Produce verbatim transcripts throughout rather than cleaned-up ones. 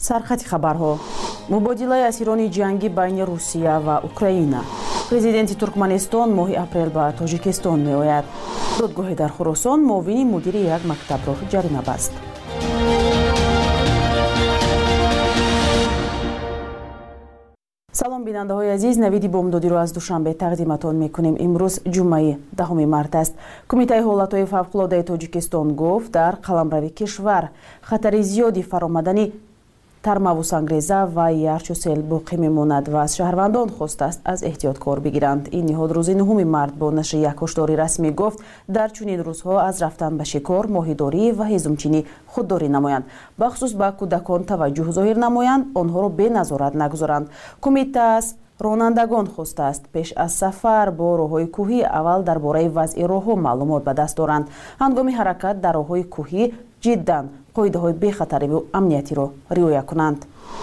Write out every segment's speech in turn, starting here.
سرخط خبرها مبادله اسیران جنگی بین روسیه و اوکراین. پرزیدنت ترکمنستان ماه اپریل به تاجیکستان می آید. دادگاه در خراسان معاون مدیر یک مکتب را جریمه بست. سلام بیننده های عزیز، نوید بامدادی رو از دوشنبه تقدیمتان میکنیم. امروز جمعه دهم مارت است. کمیته حالت های فوق‌العاده تاجیکستان گفت در قلمرو کشور خطر زیادی فرآمدنی ترمه و سنگریزه و یخ و سیل باقی میماند و از شهروندان خواست است از احتیاط کار بگیرند. این نهاد روز نهم مارت با نشر یک هشدار رسمی گفت در چنین روزها از رفتن به شکار، ماهیداری و هیزمچینی خودداری نمایند. بخصوص به کودکان توجه ظاهر نمایند، آنها را به نظارت نگذارند. کمیته از رانندگان خواسته است پیش از سفر با راههای کوهی اول درباره وضع راهها معلومات به دست دارند. هنگام حرکت در راههای کوهی جدا قاعده های بی‌خطری و امنیتی را رعایت کنند.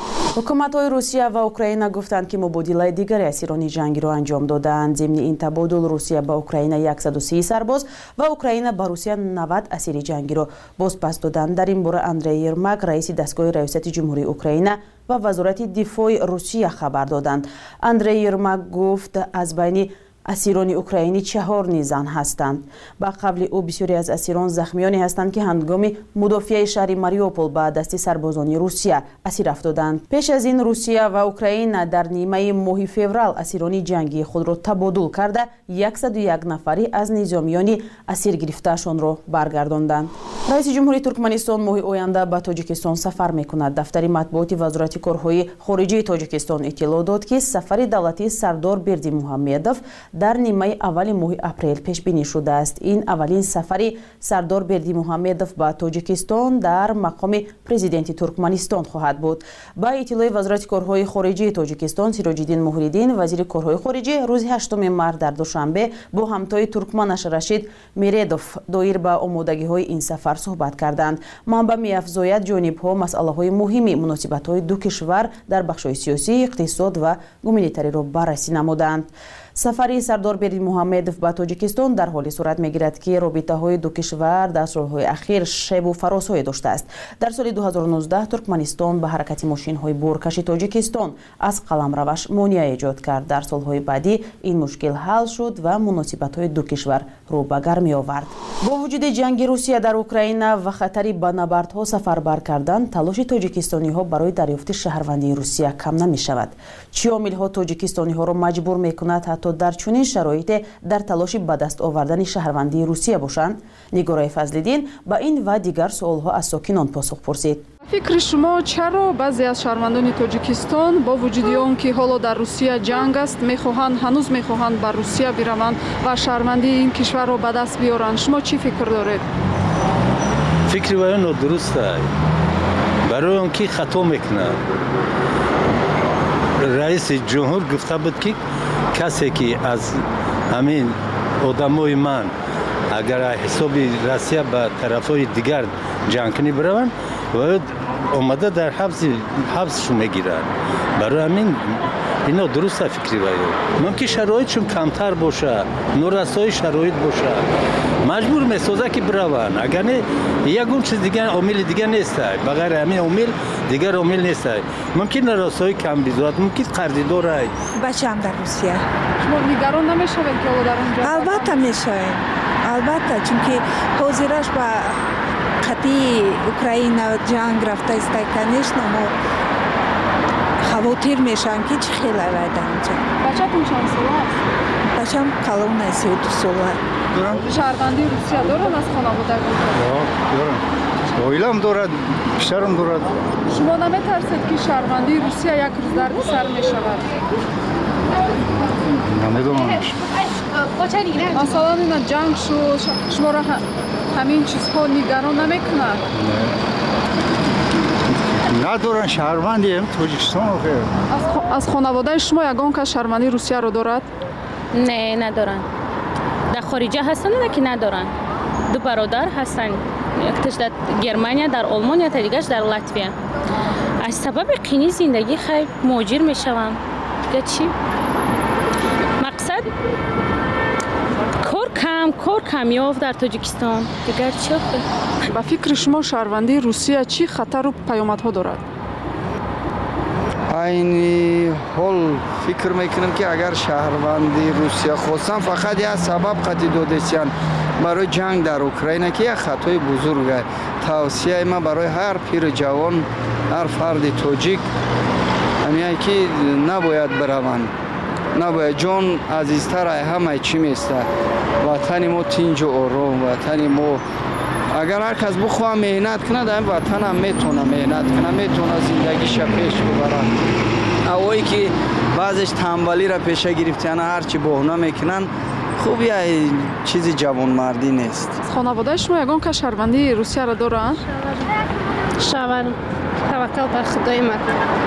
حکومت های روسیه و اوکراین گفتند که مبادله دیگر اسیران جنگی را انجام دادند. ضمن این تبادل روسیه به اوکراین صد و سی سرباز و اوکراین به روسیه نود اسیر جنگی را بازپس دادند. در این باره اندری یرماک رئیس دستگاه ریاست جمهوری اوکراین و وزارت دفاع روسیه خبر دادند. اندری یرماک گفت از بین اسیران اوکراینی چهار نیز زن هستند. با قبل او بسیاری از اسیران زخمیانی هستند که هنگام مدافعه شهر ماریوپول به دست سربازان روسیه اسیر افتادند. پیش از این روسیه و اوکراین در نیمه ماه فوریه اسیران جنگی خود را تبادل کرده صد و یک نفری از نظامیان اسیر گرفتهشان را برگرداندند. رئیس جمهوری ترکمنستان ماه آینده به تاجیکستان سفر میکند. دفتر مطبوعات وزارت کارهای خارجه تاجیکستان اطلاع داد که سفر دولتی سردار بردیمحمدوف در نیمه اول ماه اپریل پیش بینی شده است. این اولین سفری سردار بردیمحمدوف به تاجیکستان در مقام پرزیدنت ترکمنستان خواهد بود. با اطلاع وزارت کارهای خارجه تاجیکستان، سیراج الدین مهریدین وزیر کارهای خارجه روز هشتم مارت در دوشنبه با همتای ترکمنش رشید میردوف دایر به آمادگی های این سفر صحبت کردند. منبع می‌افزاید جانب ها مسئله های مهمی مناسبت های دو کشور در بخش سیاسی، اقتصاد و گومانیتاری را بررسی نمودند. سفری سردار بردیمحمدوف به تاجیکستان در حالی صورت میگیرد که رابطه های دو کشور در سالهای اخیر شیب و فراسای داشته است. در سال دو هزار و نوزده ترکمنستان به حرکت ماشین های بارکش تاجیکستان از قلمروش مانع ایجاد کرد. در سالهای بعدی این مشکل حل شد و مناسبت های دو کشور رو به گرمی آورد. با وجود جنگ روسیه در اوکراین و خطری به نبردها سفربر کردن، تلاش تاجیکستانی ها برای دریافت شهروندی روسیه کم نمی شود. چه عامل ها تاجیکستانی ها را مجبور می کند حتی در چنین شرایط در تلاش به دست آوردن شهروندی روسیه باشند؟ نگارای فضل‌الدین با این و دیگر سوالها از ساکنان پاسخ پرسید. فکر شما چرا بعضی از شهروندان تاجیکستان با وجود آنکه حالا در روسیه جنگ است میخواهند هنوز میخواهند به روسیه بروند و شهروندی این کشور را به دست بیارند؟ شما چی فکر دارید؟ فکر وای درسته، برای آنکه خطا میکنه. رئیس جمهور گفته بود که کسی که از همین آدمای من اگر حساب روسیه به طرفای دیگر جنگ کنی بروند باید آمده در حبس حبسشون میگیرن. برای همین اینا درسته فکری باید. ممکن شرایطشون کمتر باشه، نورسایی شرایط باشه، مجبور میسازه که بروند. اگر نه یکون چیز دیگر عامل دیگر نیست، بغیر همین عامل دیگر عامل نیست. ممکن نرسایی کم بیزاد، ممکن قرضی داره. بچه‌ام در روسیه. شما نگران نمیشوید که او در اونجا؟ البته میشویم. البته چون که حاضرش با قطعی اوکراین و جنگ رفته است کنیش نمو خواهر میشن که چه خیلی وعده اونجا. بچه‌تون چند ساله است؟ بچه‌م کلون است سی و دو ساله. شهروندی روسیه دارن از خانوادگان؟ دارن. اویلم دارد، بیشترم دارد. شما نمیترسید که شهروندی روسیه یک روز درد سر میشود؟ نمیدونم. مثلا این جنگ شد، شما را همین چیزها نگران نمیکنند؟ ندارن شهروندی هم تاجیکستان رو خیر. از خانواده شما یگان که شهروندی روسیه رو دارد؟ نه ندارن. در خارجه هستن نه که ندارن. دو برادر هستن. یکتش در گرمانیا، در آلمان، تا دیگه‌اش در لاتویا. از سبب قینی زندگی خیلی مهاجر میشوم. دیگه چی؟ مقصد کار کم کار کمیاب در تاجیکستان. دیگر چی؟ با فکر شما شهروندی روسیه چی خطر و پیامدها دارد؟ айни ҳол фикр мекунам ки агар шаҳрванди русия хостан фақат як сабаб қати додесиян барои ҷанг дар украина ки як хатои бузург аст. тавсияи ман барои ҳар пири ҷавон, ҳар фарди тоҷик ҳамин ки набояд бираванд, набояд ҷон азизтар ай ҳамаи чӣ места. ватани мо тинҷу ором, ватани мо агар ҳар кас бихоҳад меҳнат кунад ҳамин ватан ҳам метавона меҳнат кунад, метавона зиндагиша пеш бибарад. ҳавое ки баъзеш танбалиро пеша гирифтияна ҳарчи боҳуна мекунанд, хуб я чизи ҷавонмардӣ нест. хонаводаи шумо ягон кас шаҳрвандии русияро доранд? шавар таваккал бар худои ман.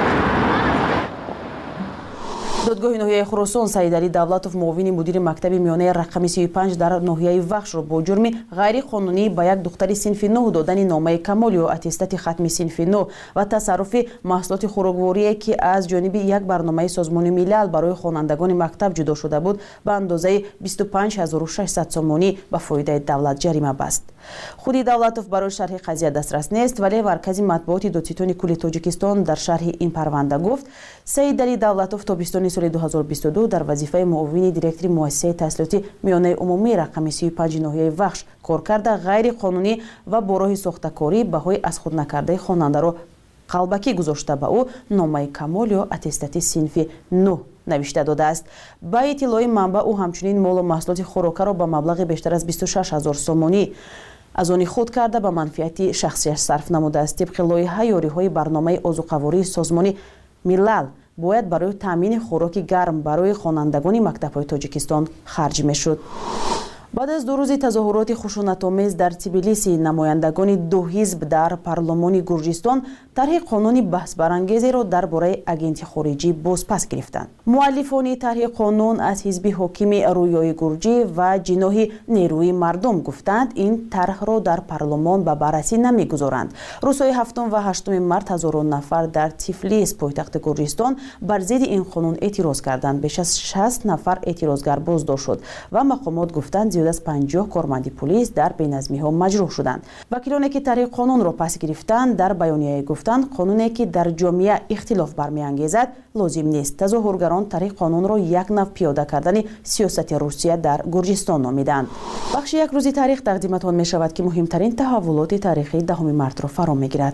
додгоҳи ноҳияи хуросон саидали давлатов муовини мудири мактаби миёнаи рақами сию панҷ дар ноҳияи вахшро бо ҷурми ғайриқонунӣ ба як духтари синфи нӯҳ додани номаи камол ё аттестати хатми синфи нӯҳ ва тасарруфи маҳсулоти хӯрокворие ки аз ҷониби як барномаи созмони милал барои хонандагони мактаб ҷудо шуда буд ба андозаи бисту панҷ ҳазору шашсад сомонӣ ба фоидаи давлат ҷарима баст. худи давлатов барои шарҳи қазия дастрас нест, вале маркази матбуоти додситони кулли тоҷикистон дар шарҳи ин парванда гуфт Саидали Давлатов тобистони соли ду ҳазору бисту ду дар вазифаи муовини директори муассисаи таҳсилоти миёнаи умумии рақами сию панҷ ноҳияи вахш кор карда ғайриқонунӣ ва бо роҳи сохтакорӣ баҳои аз худ накардаи хонандаро қалбакӣ гузошта ба ӯ номаи камол ё аттестати синфи нӯҳ навишта додааст. Ба иттилои манба ӯ ҳамчунин молу маҳсулоти хӯрокаро ба маблағи бештар аз бисту шаш ҳазор сомонӣ аз они худ карда ба манфиати шахсияш сарф намудааст. Тибқи лоиҳа ёриҳои барномаи озуқавории созмони милал бояд барои таъмини хӯроки гарм барои хонандагони мактабҳои Тоҷикистон харҷ мешуд. баъд аз ду рӯзи тазоҳуроти хушунатомез дар Тбилиси, намояндагони ду ҳизб дар парлумони Гурҷистон тарҳи қонуни баҳсбарангезеро дар бораи агенти хориҷӣ бозпас гирифтанд. муаллифони тарҳи қонун аз ҳизби ҳокими Рӯёи Гурҷӣ ва ҷиноҳи нерӯи мардум гуфтанд ин тарҳро дар парлумон ба баррасӣ намегузоранд. рӯзҳои ҳафтум ва ҳаштуми март ҳазорон нафар дар Тифлис, пойтахти Гурҷистон, бар зидди ин қонун эътироз карданд. беш аз шаст нафар эътирозгар боздошт шуд ва мақомот гуфтанд зиёда аз панҷоҳ корманди пулис дар беназмиҳо маҷрӯҳ шуданд. Вакилоне ки тарҳи қонунро пас гирифтанд дар баёнияе гуфтанд қонуне ки дар ҷомеа ихтилоф бармеангезад лозим нест. Тазоҳургарон тарҳи қонунро як нав пиёда кардани сиёсати Русия дар Гурҷистон номиданд. бахши як рӯзи таърих тақдиматон мешавад ки муҳимтарин таҳаввулоти таърихии даҳуми мартро фаро мегирад.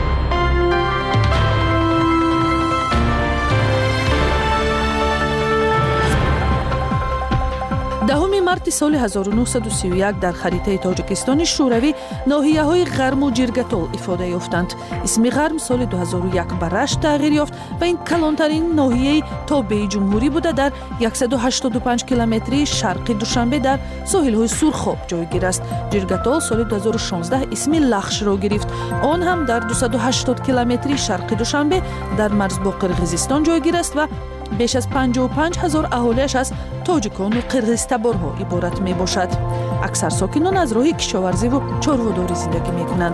даҳуми марти соли ҳазору нуҳсаду сию як дар харитаи Тоҷикистони шӯравӣ ноҳияҳои Ғарму Ҷиргатол ифода ёфтанд. Исми Ғарм соли ду ҳазору як ба Рашт тағйир ёфт ва ин калонтарин ноҳияи тобеи ҷумҳурӣ буда дар яксаду ҳаштоду панҷ километри шарқи Душанбе дар соҳилҳои Сурхоб ҷойгир аст. Ҷиргатол соли ду ҳазору шонздаҳ исми Лахшро гирифт. Он ҳам дар дусаду ҳаштод километри шарқи Душанбе дар марз бо Қирғизистон ҷойгир аст ва беш аз панҷоҳу панҷ ҳазор аҳолиаш аз тоҷикону қирғизтаборҳо иборат мебошад. аксар сокинон аз роҳи кишоварзиву чорводорӣ зиндагӣ мекунанд.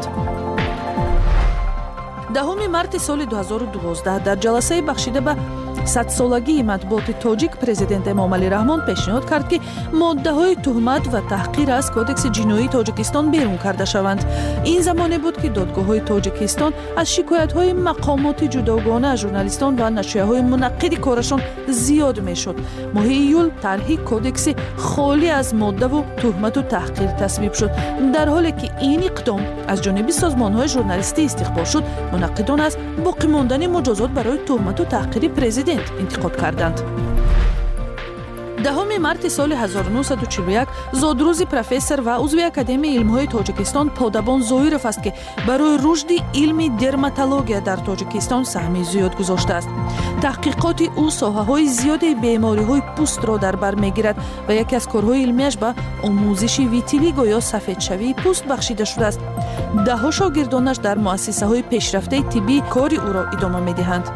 даҳуми марти соли ду ҳазору дувоздаҳ дар ҷаласаи бахшида ба садсолагии матбуоти тоҷик президент Эмомалӣ Раҳмон пешниҳод кард ки моддаҳои туҳмат ва таҳқир аз кодекси ҷиноии Тоҷикистон берун карда шаванд. ин замоне буд ки додгоҳҳои Тоҷикистон аз шикоятҳои мақомоти ҷудогона аз журналистон ва нашрияҳои мунаққиди корашон зиёд мешуд. моҳи июл тарҳи кодекси холӣ аз моддаву туҳмату таҳқир тасвиб шуд. дар ҳоле ки ин иқдом аз ҷониби созмонҳои журналистӣ истиқбол шуд, мунаққидон аз боқӣ мондани муҷозот барои туҳмату таҳқири президент интиқод карданд. даҳуми марти соли ҳазору нуҳсаду чилу як зодрӯзи профессор ва узви Академияи илмҳои Тоҷикистон Подабон Зоиров аст ки барои рушди илми дерматология дар Тоҷикистон саҳми зиёд гузоштааст. таҳқиқоти ӯ соҳаҳои зиёди бемориҳои пӯстро дар бар мегирад ва яке аз корҳои илмияш ба омӯзиши витилиго ё сафедшавии пӯст бахшида шудааст. даҳҳо шогирдонаш дар муассисаҳои пешрафтаи тиббӣ кори ӯро идома медиҳанд.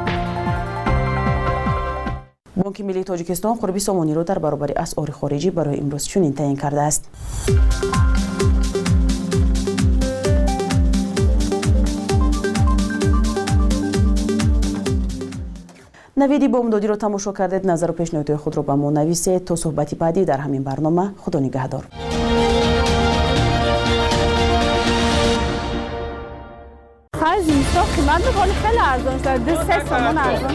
бонки миллии Тоҷикистон қурби сомониро дар баробари асъори хориҷӣ барои имрӯз чунин таъин кардааст. наведи бомдодиро тамошо кардед. назару пешниҳодҳои худро ба мо нависед. то суҳбати баъдӣ дар ҳамин барнома. худо нигаҳдор. хазин сохи من میکنی خیلی ارزان شد ده سه سامان ارزان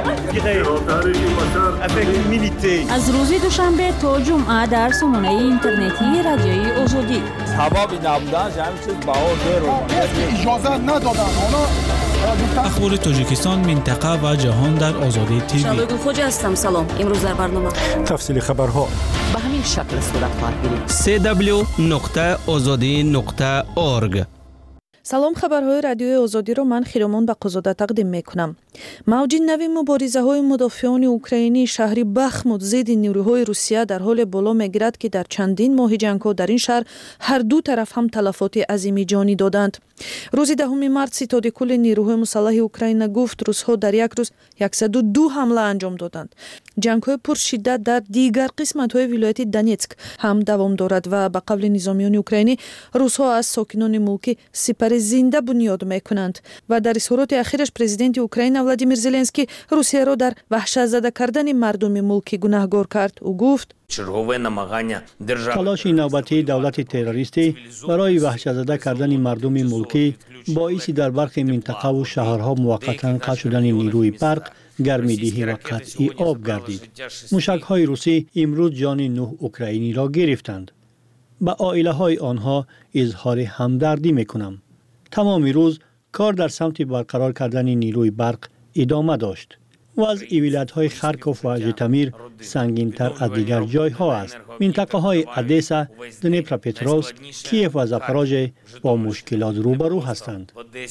شد از روز دوشنبه تا جمعه در سامانه اینترنتی رادیوی آزادی سبب نبودن همین چیز بهار داره اجازه ندادن اخبار تاجیکستان، منطقه و جهان در آزادی تیوی. شادو خوجا هستم. سلام. امروز در برنامه تفصیل خبرها به همین شکل صورت خواهد گرفت. سی دبلیو نقطه آزادی نقطه اورگ. салом, хабарҳои радиои озодиро ман хиромон бақозода тақдим мекунам. мавҷи нави муборизаҳои мудофиёни украинии шаҳри бахмут зидди нирӯҳои русия дар ҳоле боло мегирад, ки дар чандин моҳи ҷангҳо дар ин шаҳр ҳар ду тараф ҳам талафоти азими ҷонӣ доданд. рӯзи даҳуми март ситоди кулли нирӯҳои мусаллаҳи украина гуфт рӯзҳо дар як рӯз яксаду ду ҳамла анҷом доданд. ҷангҳои пуршиддат дар дигар қисматҳои вилояти Донецк ҳам давом дорад ва ба қавли низомиёни украинӣ рӯзҳо аз сокинони мулкӣ сипари зинда бунёд мекунанд. ва дар изҳороти ахираш президенти Украина Владимир Зеленский Русияро дар ваҳшатзада кардани мардуми мулкӣ гунаҳгор кард. ӯ гуфт: талоши навбатии давлати террористӣ барои ваҳшатзада кардани мардуми мулкӣ боиси дар бархи минтақаву шаҳрҳо муваққатан қатъ шудани нирӯи барқ, гармидиҳӣ ва қатъи об гардид. мушакҳои русӣ имрӯз ҷони нӯҳ украиниро гирифтанд. ба оилаҳои онҳо изҳори ҳамдардӣ мекунам. тамоми рӯз кор дар самти барқарор кардани нирӯи барқ идома дошт. вазъи вилоятҳои Харков ва Житомир сангинтар аз дигар ҷойҳо аст. минтақаҳои Одесса, Днепропетровск, Киев ва Запорожье бо мушкилот рӯбарӯ ҳастанд.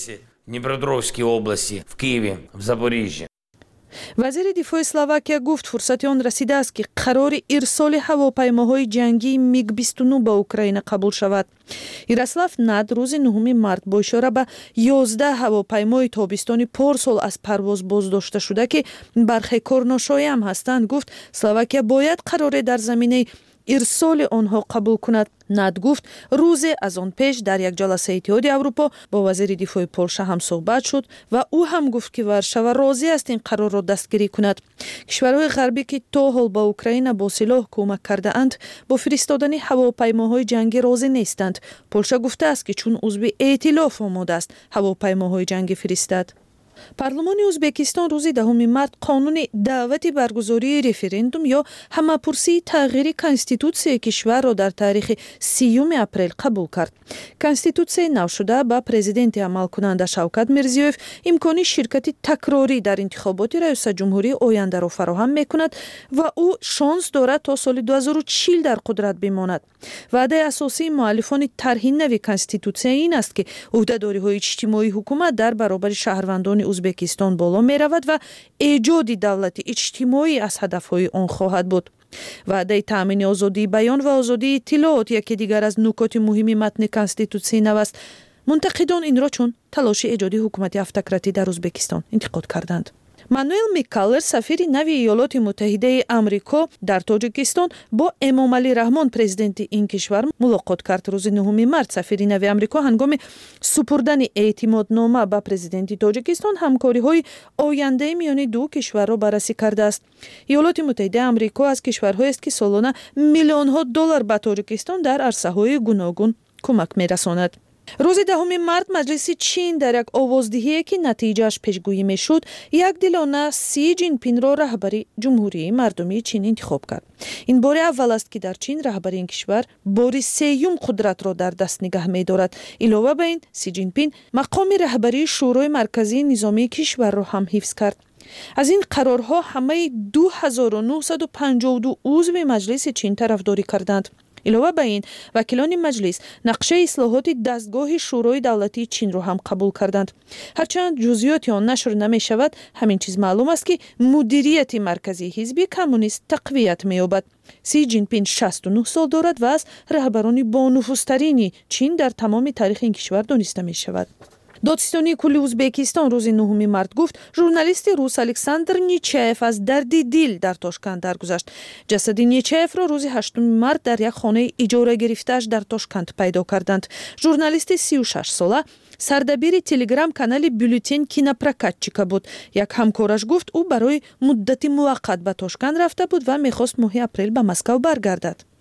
вазири дифои Словакия гуфт фурсати он расидааст, ки қарори ирсоли ҳавопаймоҳои ҷангии миг бисту нӯ ба Украина қабул шавад. Ярослав Над рӯзи нӯҳуми март бо ишора ба ёздаҳ ҳавопаймои тобистони порсол аз парвоз боздошта шуда, ки бархе корношоям ҳастанд, гуфт Словакия бояд қароре дар заминаи ирсоли онҳо қабул кунад. Над гуфт рӯзе аз он пеш дар як ҷаласаи Иттиҳоди Аврупо бо вазири дифои Полша ҳам суҳбат шуд ва ӯ ҳам гуфт, ки Варшава розӣ аст ин қарорро дастгирӣ кунад. кишварҳои ғарбӣ, ки то ҳол ба Украина бо силоҳ кӯмак кардаанд, бо фиристодани ҳавопаймоҳои ҷангӣ розӣ нестанд. Полша гуфтааст, ки чун узви эътилоф омода аст ҳавопаймоҳои ҷангӣ фиристад. парлумони Ӯзбекистон рӯзи даҳуми март қонуни даъвати баргузории референдум ё ҳамапурсии тағйири конститутсияи кишварро дар таърихи сиюми апрел қабул кард. конститутсияи навшуда ба президенти амалкунанда Шавкат Мирзиёев имкони ширкати такрорӣ дар интихоботи раёсатҷумҳурии ояндаро фароҳам мекунад ва ӯ шонс дорад то соли ду ҳазору чил дар қудрат бимонад. ваъдаи асосии муаллифони тарҳи нави конститутсия ин аст, ки ӯҳдадориҳои иҷтимоии ҳукумат дар баробари шаҳрвандони Ӯзбекистон боло меравад ва эҷоди давлати иҷтимоӣ аз ҳадафҳои он хоҳад буд. ваъдаи таъмини озодии баён ва озодии иттилоот яке дигар аз нукоти муҳими матни конститутсияи нав аст. мунтақидон инро чун талоши эҷоди ҳукумати автократӣ дар Ӯзбекистон интиқод карданд. Мануэл Миккаллер, сафири нави Иёлоти Муттаҳидаи Амрико дар Тоҷикистон, бо Эмомалӣ Раҳмон, президенти ин кишвар, мулоқот кард. рӯзи нӯҳуми март сафири нави Амрико ҳангоми супурдани эътимоднома ба президенти Тоҷикистон ҳамкориҳои ояндаи миёни ду кишварро баррасӣ кардааст. Иёлоти Муттаҳидаи Амрико аз кишварҳоест, ки солона миллионҳо доллар ба Тоҷикистон дар арсаҳои гуногун кӯмак мерасонад. рӯзи даҳуми март маҷлиси Чин дар як овоздиҳие, ки натиҷааш пешгӯӣ мешуд, якдилона Си Ҷинпинро раҳбари ҷумҳурии мардумии Чин интихоб кард. ин бори аввал аст, ки дар Чин раҳбари ин кишвар бори сеюм қудратро дар даст нигаҳ медорад. илова ба ин, Си Ҷинпин мақоми раҳбарии шӯрои марказии низомии кишварро ҳам ҳифз кард. аз ин қарорҳо ҳамаи ду ҳазору нӯҳсаду панҷоҳу ду узви маҷлиси Чин тарафдорӣ карданд. илова ба ин, вакилони маҷлис нақшаи ислоҳоти дастгоҳи шӯрои давлатии Чинро ҳам қабул карданд. ҳарчанд ҷузъиёти он нашр намешавад, ҳамин чиз маълум аст, ки мудирияти марказии ҳизби коммунист тақвият меёбад. Си Ҷинпин шасту нӯҳ сол дорад ва аз раҳбарони бонуфузтарини Чин дар тамоми таърихи ин кишвар дониста мешавад. додистонии кулли Ӯзбекистон рӯзи нӯҳуми март гуфт журналисти рус Александр Нечаев аз дарди дил дар Тошканд даргузашт. ҷасади Нечаевро рӯзи ҳаштуми март дар як хонаи иҷора гирифтааш дар Тошканд пайдо карданд. журналисти сию шаш сола сардабири телеграм-канали бюллетен кинопрокатчика буд. як ҳамкораш гуфт ӯ барои муддати муваққат ба Тошканд рафта буд ва мехост моҳи апрел ба Москав баргардад.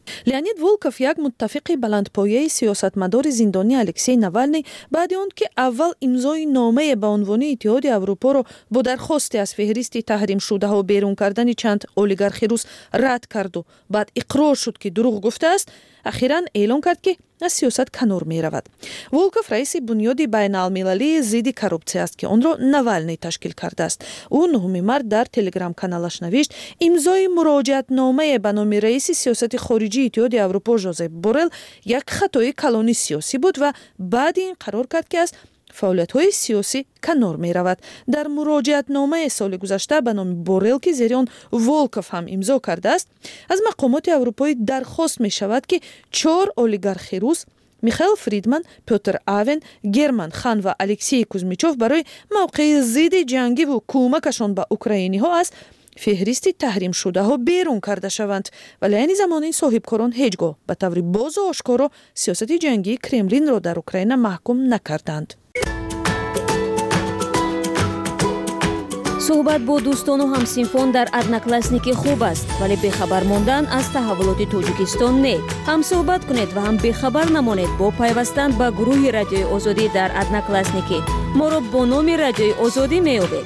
леонид волков як муттафиқи баландпояи сиёсатмадори зиндонӣ алексей навалний баъди он ки аввал имзои номае ба унвони иттиҳоди аврупоро бо дархосте аз феҳристи таҳримшудаҳо берун кардани чанд олигархи рус рад карду баъд иқрор шуд ки дурӯғ гуфтааст, ахиран эълон кард ки аз сиёсат канор меравад. волков раиси бунёди байналмилалии зидди коррупсия аст ки онро навалний ташкил кардааст. ӯ нӯҳуми март дар телеграм-каналаш навишт имзои муроҷиатномае ба номи раиси сиёсати хориҷии иттиҳоди аврупо жозеф борел як хатои калони сиёсӣ буд ва баъди ин қарор кард ки аз фаъолиятҳои сиёсӣ канор меравад. дар муроҷиатномаи соли гузашта ба номи борел ки зери он волков ҳам имзо кардааст, аз мақомоти аврупоӣ дархост мешавад ки чор олигархи рус Михаил Фридман, Пётр Авен, Герман Хан ва Алексей Кузмичев барои мавқеи зидди ҷангиву кӯмакашон ба украиниҳо аз феҳристи таҳримшудаҳо берун карда шаванд, вале айни замон ин соҳибкорон ҳеҷ гоҳ ба таври бозу ошкоро сиёсати ҷангии Кремлинро дар Украина маҳкум накарданд. суҳбат бо дӯстону ҳамсинфон дар одноклассники хуб аст, вале бехабар мондан аз таҳаввулоти Тоҷикистон не. ҳам суҳбат кунед ва ҳам бехабар намонед бо пайвастан ба гурӯҳи Радиои Озодӣ дар одноклассники. моро бо номи Радиои Озодӣ меёбед.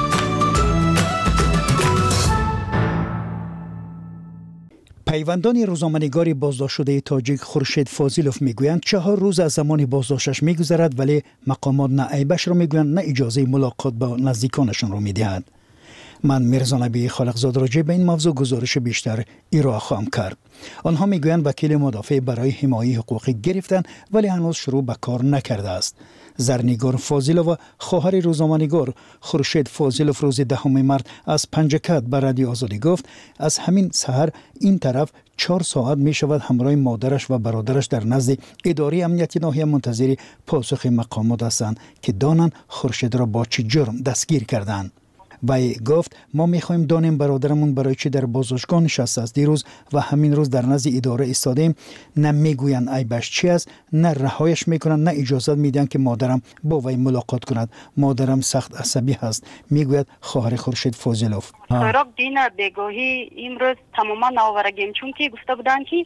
пайвандони рӯзноманигори боздоштшудаи тоҷик Хуршед Фозилов мегӯянд чаҳор рӯз аз замони боздошташ мегузарад, вале мақомот на айбашро мегӯянд, на иҷозаи мулоқот ба наздиконашонро медиҳад. ман Мирзо Набии Холиқзод роҷеъ ба ин мавзӯъ гузориши бештар ироа хоҳам кард. онҳо мегӯянд вакили мудофиъ барои ҳимояи ҳуқуқӣ гирифтанд, вале ҳанӯз шурӯъ ба кор накардааст. зарнигор Фозилова хоҳари рӯзноманигор Хуршед Фозилов рӯзи даҳуми март аз Панҷакат ба Радиои Озодӣ гуфт, аз ҳамин саҳар ин тараф чор соат мешавад ҳамроҳи модараш ва бародараш дар назди идораи амнияти ноҳия мунтазири посухи мақомот ҳастанд ки донанд Хуршедро бо чӣ ҷурм дастгир карданд. вай гуфт мо мехоҳем донем бародарамон барои чӣ дар боздоштгоҳ нишастааст. дирӯз ва ҳамин рӯз дар назди идора истодаем, на мегӯянд айбаш чӣ аст, на раҳояш мекунанд, на иҷозат медиҳанд ки модарам бо вай мулоқот кунад. модарам сахт асабӣ ҳаст, мегӯяд хоҳари Хуршед Фозилов. соҳроб дина бегоҳӣ имрӯз тамоман наоварагем, чунки гуфта буданд ки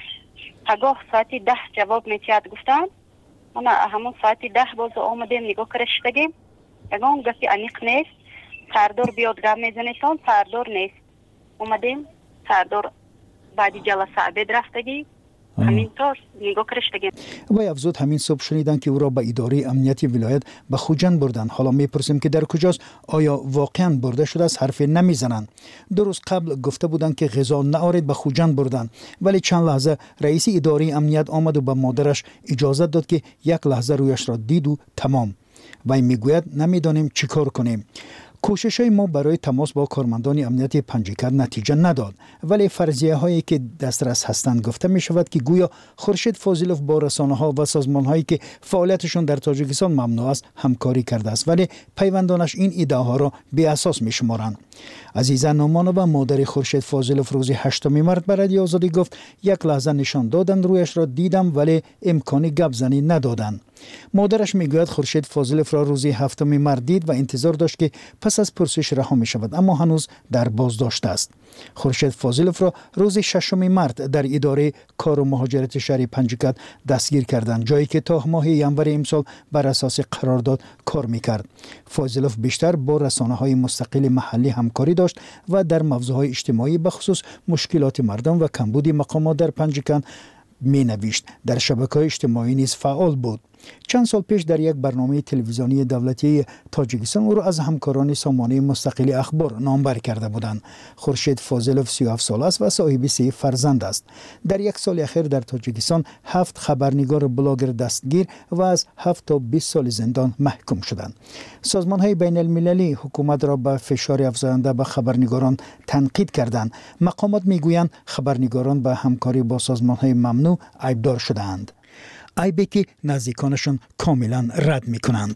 пагоҳ соати даҳ ҷавоб метиҳад гуфтанд. мана ҳамон соати даҳ боз омадем нигоҳ карда шудагем, ягон гапи аниқ нест. сардор биёд гап мезанесон, сардор нест. омадем, сардор баъди ҷаласа абед рафтагӣ, ҳамин тор нигоҳ карда шудагем. вай афзуд ҳамин субҳ шуниданд ки ӯро ба идораи амнияти вилоят ба Хуҷанд бурданд. ҳоло мепурсем ки дар куҷост, оё воқеан бурда шудааст? ҳарфе намезананд. ду рӯз қабл гуфта буданд ки ғизо наоред, ба Хуҷанд бурданд, вале чанд лаҳза раиси идораи амният омаду ба модараш иҷозат дод ки як лаҳза рӯяшро диду тамом. вай мегӯяд намедонем чӣ кор кунем. кӯшишҳои мо барои тамос бо кормандони амнияти Панҷикат натиҷа надод, вале фарзияҳое ки дастрас ҳастанд гуфта мешавад ки гӯё Хуршед Фозилов бо расонаҳо ва созмонҳое ки фаъолияташон дар Тоҷикистон мамнӯъ аст ҳамкорӣ кардааст, вале пайвандонаш ин иддаоҳоро беасос мешуморанд. Азиза Номонова, модари Хуршед Фозилов, рӯзи ҳаштуми март ба Радиои Озодӣ гуфт, як лаҳза нишон доданд, рӯяшро дидам, вале имкони гапзанӣ надоданд. модараш мегӯяд Хуршед Фозиловро рӯзи ҳафтуми март дид ва интизор дошт ки пас аз пурсиш раҳо мешавад, аммо ҳанӯз дар боздошт аст. Хуршед Фозиловро рӯзи шашуми март дар идораи кору муҳоҷирати шаҳри Панҷикат дастгир карданд, ҷое ки то моҳи январи имсол бар асоси қарордод кор мекард. Фозилов бештар бо расонаҳои мустақили маҳаллӣ ҳамкорӣ дошт ва дар мавзӯъҳои иҷтимоӣ бахусус мушкилоти мардум ва камбуди мақомот дар Панҷикат менавишт. дар шабакаҳои иҷтимоӣ низ фаъол буд. чанд сол пеш дар як барномаи телевизионии давлатии Тоҷикистон ӯро аз ҳамкорони сомонаи мустақили ахбор номбар карда буданд. Хуршед Фозилов си و هفت сол аст ва соҳиби се фарзанд аст. дар як соли ахир дар Тоҷикистон ҳафт хабарнигор блогер дастгир ва аз ҳафт то бист соли зиндон маҳкум шуданд. созмонҳои байналмилалӣ ҳукуматро ба фишори афзоянда ба хабарнигорон танқид карданд. мақомот мегӯянд хабарнигорон ба ҳамкорӣ бо созмонҳои мамнӯъ айбдор шудаанд. айбе ки наздиконашон комилан рад мекунанд.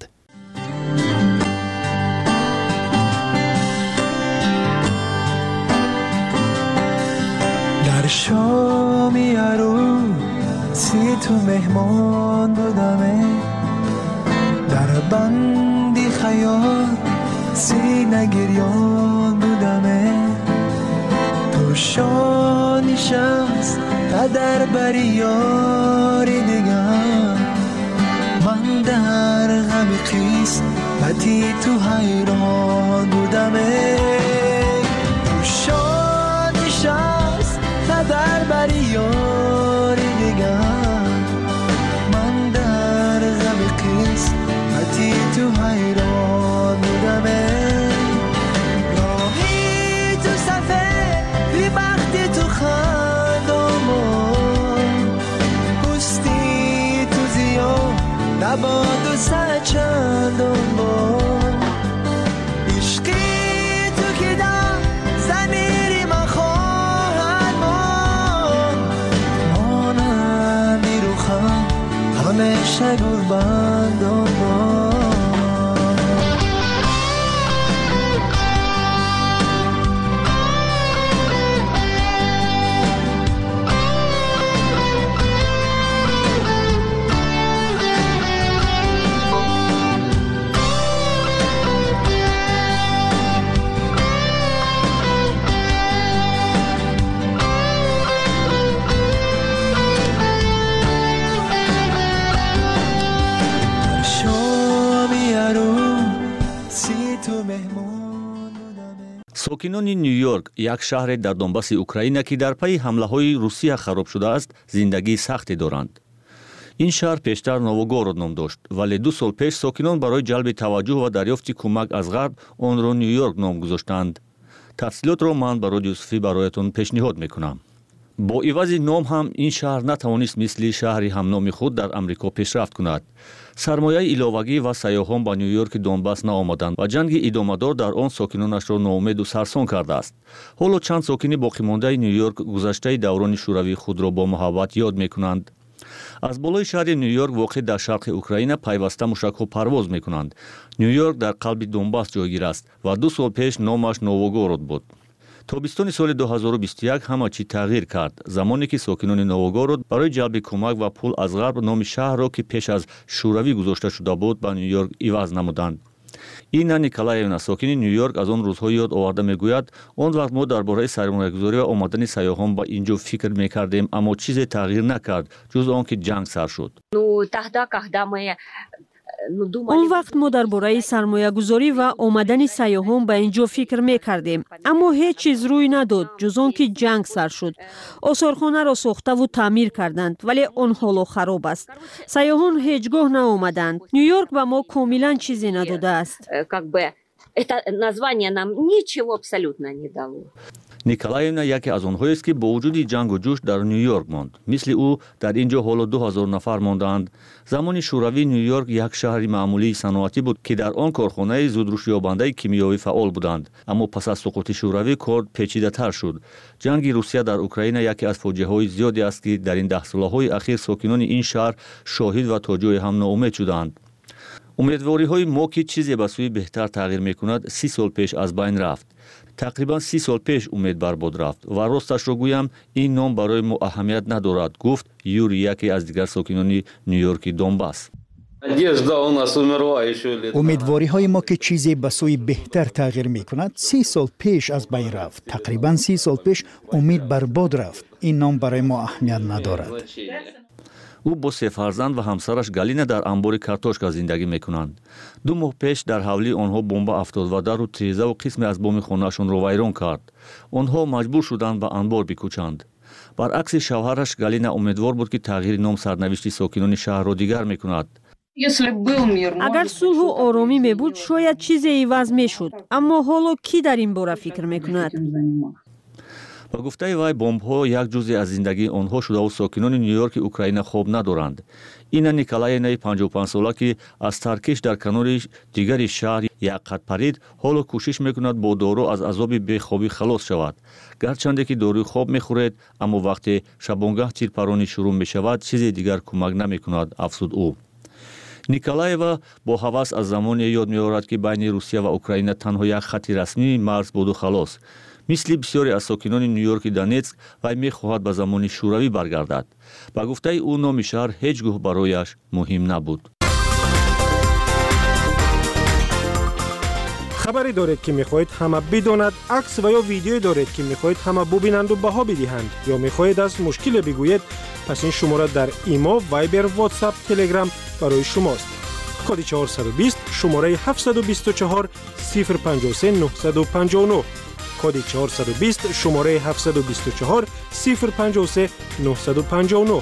дар шоми арӯси ту меҳмон будаме, дар банди хаёл сина гирён будаме, ту шони шамс قدر بری یاری دیگر من در غم قسمتی تو حیران بودم شادش است قدر بری یاری دیگر من در غم قسمتی تو حیران بودم راهی تو صفحه بی بختی تو خندامون پستی تو زیاد نباد و سر چندان بار عشقی تو که در زمیری من خواهد ماند مانمی رو خم همیشه گربندان بار сокинони нью-йорк як шаҳре дар донбасси украина ки дар пайи ҳамлаҳои русия хароб шудааст зиндагии сахте доранд. ин шаҳр пештар новогород ном дошт, вале ду сол пеш сокинон барои ҷалби таваҷҷӯҳ ва дарёфти кӯмак аз ғарб онро нью-йорк ном гузоштанд. тафсилотро ман ба Родио Суфӣ бароятон пешниҳод мекунам. бо ивази ном ҳам ин шаҳр натавонист мисли шаҳри ҳамноми худ дар амрико пешрафт кунад. сармояи иловагӣ ва сайёҳон ба нью-йорки донбас наомаданд ва ҷанги идомадор дар он сокинонашро ноумеду сарсон кардааст. ҳоло чанд сокини боқимондаи нью-йорк гузаштаи даврони шӯравии худро бо муҳаббат ёд мекунанд. аз болои шаҳри нью-йорк воқеъ дар шарқи украина пайваста мушакҳо парвоз мекунанд. нью-йорк дар қалби донбас ҷойгир аст ва ду сол пеш номаш новогород буд. тобистони соли ду ҳазору бисту як ҳама чӣ тағйир кард, замоне ки сокинони новогород барои ҷалби кӯмак ва пул аз ғарб номи шаҳрро ки пеш аз шӯравӣ гузошта шуда буд ба нью-йорк иваз намуданд. Инна Николаевна, сокини нью-йорк, аз он рӯзҳо ёд оварда мегӯяд, он вақт мо дар бораи сармоягузорӣ ва омадани сайёҳон ба ин ҷо фикр мекардем, аммо чизе тағйир накард ҷуз он ки ҷанг сар шуд. он вақт мо дар бораи сармоягузорӣ ва омадани сайёҳон ба ин ҷо фикр мекардем, аммо ҳеҷ чиз рӯй надод ҷуз он ки ҷанг сар шуд. осорхонаро сохтаву таъмир карданд, вале он ҳоло хароб аст. сайёҳон ҳеҷ гоҳ наомаданд. нью-йорк ба мо комилан чизе надодааст. Это название нам ничего абсолютно не дало. Николаевна яке аз онҳоест ки бо вуҷуди ҷангу ҷӯш дар нью-йорк монд. Мисли ӯ дар ин ҷо ҳоло ду ҳазор нафар мондаанд. замони шӯравӣ нью-йорк як шаҳри маъмулии саноатӣ буд ки дар он корхонаи зудрушёбандаи кимиёвӣ фаъол буданд. Аммо пас аз суқути шӯравӣ кор печидатар шуд. ҷанги Русия дар Украина яке аз фоҷиаҳои зиёде аст ки дар ин даҳсолаҳои ахир сокинони ин шаҳр шоҳид ва то ҷои ҳам ноумед шуданд. умедвориҳои мо ки чизе ба сӯи беҳтар тағйир мекунад си сол пеш аз байн рафт. тақрибан си сол пеш умед барбод рафт ва росташро гӯям ин ном барои мо аҳамият надорад, гуфт Юрий, яке аз дигар сокинони нью-йорки Донбас. умедвориҳои мо ки чизе ба сӯи беҳтар тағйир мекунад си сол пеш аз байн рафт. тақрибан си сол пеш умед барбод рафт. ин ном барои мо аҳамият надорад. ӯ бо се фарзанд ва ҳамсараш Галина дар амбори картошка зиндагӣ мекунанд. ду моҳ пеш дар ҳавлӣ онҳо бомба афтод ва дару тирезаву қисме аз боми хонаашонро вайрон кард. онҳо маҷбур шуданд ба анбор бикӯчанд. баръакси шавҳараш Галина умедвор буд ки тағйири ном сарнавишти сокинони шаҳрро дигар мекунад. агар сулҳу оромӣ мебуд шояд чизе иваз мешуд, аммо ҳоло кӣ дар ин бора фикр мекунад? ба гуфтаи вай бомбҳо як ҷузе аз зиндагии онҳо шудаву сокинони нью-йорки Украина хоб надоранд. Инна Николаевнаи панҷоҳу панҷ сола ки аз таркиш дар канори дигари шаҳр як қад парид, ҳоло кӯшиш мекунад бо дору аз азоби бехобӣ халос шавад. гарчанде ки дорӯи хоб мехӯред, аммо вақте шабонгаҳ тирпаронӣ шурӯъ мешавад, чизе дигар кӯмак намекунад, афзуд ӯ. Николаева бо ҳавас аз замоне ёд меорад ки байни Русия ва Украина танҳо як хатти расмии марз буду халос. мисли бисёре аз сокинони нью-йорки Донецк, вай мехоҳад ба замони шӯравӣ баргардад. ба гуфтаи ӯ номи шаҳр ҳеҷ гоҳ барояш муҳим набуд. خبری دارید که میخواهید همه بداند، عکس و یا ویدیویی دارید که میخواهید همه ببینند و بها بدهند یا میخواهید از مشکل بگویید، پس این شماره در ایما، وایبر، واتساپ، تلگرام برای شماست. کد چهارصد و بیست شماره هفتصد و بیست و چهار صفر پنجاه و سه نهصد و پنجاه و نه. کد چهارصد و بیست شماره هفتصد و بیست و چهار صفر پنجاه و سه نهصد و پنجاه و نه.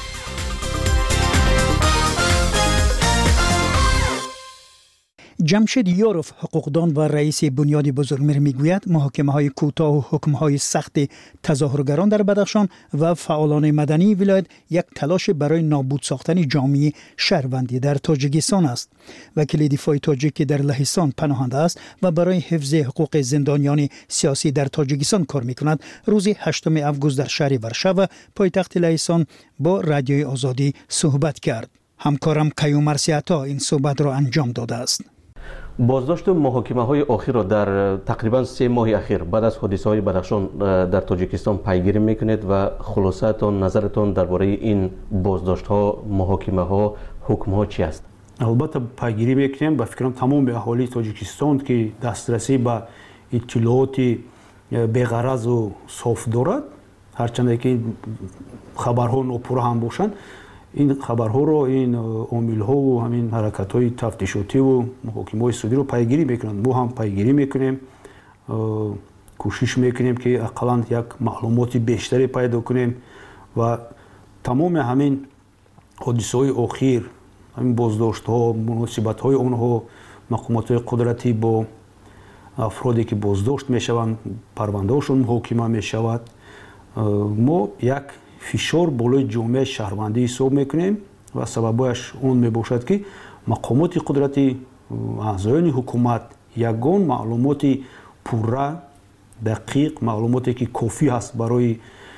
جمشید یاروف حقوقدان و رئیس بنیاد بزرگمیر میگوید محاکمه های کوتاه و حکم های سخت تظاهرگران در بدخشان و فعالان مدنی ولایت یک تلاش برای نابود ساختن جامعه شهروندی در تاجیکستان است. وکیل دفاع تاجیک در لهستان پناهنده است و برای حفظ حقوق زندانیان سیاسی در تاجیکستان کار میکند. روز هشتم اوگوست در شهر ورشو پایتخت لهستان با رادیوی آزادی صحبت کرد. همکارم کیومرث عطا این صحبت را انجام داده است. بازداشت محاکمه های اخیر را در تقریبا سه ماه اخیر بعد از حادثه های بدخشان در تاجیکستان پیگیری میکنید و خلاصتون نظرتون درباره این بازداشت ها، محاکمه ها، حکم ها چی است؟ البته پیگیری میکنیم. با فکرم تمام اهالی تاجیکستان که دسترسی به اطلاعات بی‌غرض و صاف دارد، هرچند که خبرها ناپورا هم باشند، این خبرها رو، این عامل ها و همین حرکت های تفتیشاتی و محاکمه های سودی رو پیگیری میکنند. ما هم پیگیری میکنیم، کوشش میکنیم که اقلا یک معلومات بیشتری پیدا کنیم و تمام همین حادثه های اخیر، همین بازداشت ها، مناسبت های اونها، مقامات های قدرتی با افرادی که بازداشت میشوند، پرونده هاشون محاکمه میشود، ما یک فشار بالای جامعه شهروندی حساب میکنیم و سببش اون میباشد که مقامات قدرتی، اعضایان حکومت یگان معلومات پوره، دقیق، معلوماتی که کافی هست برای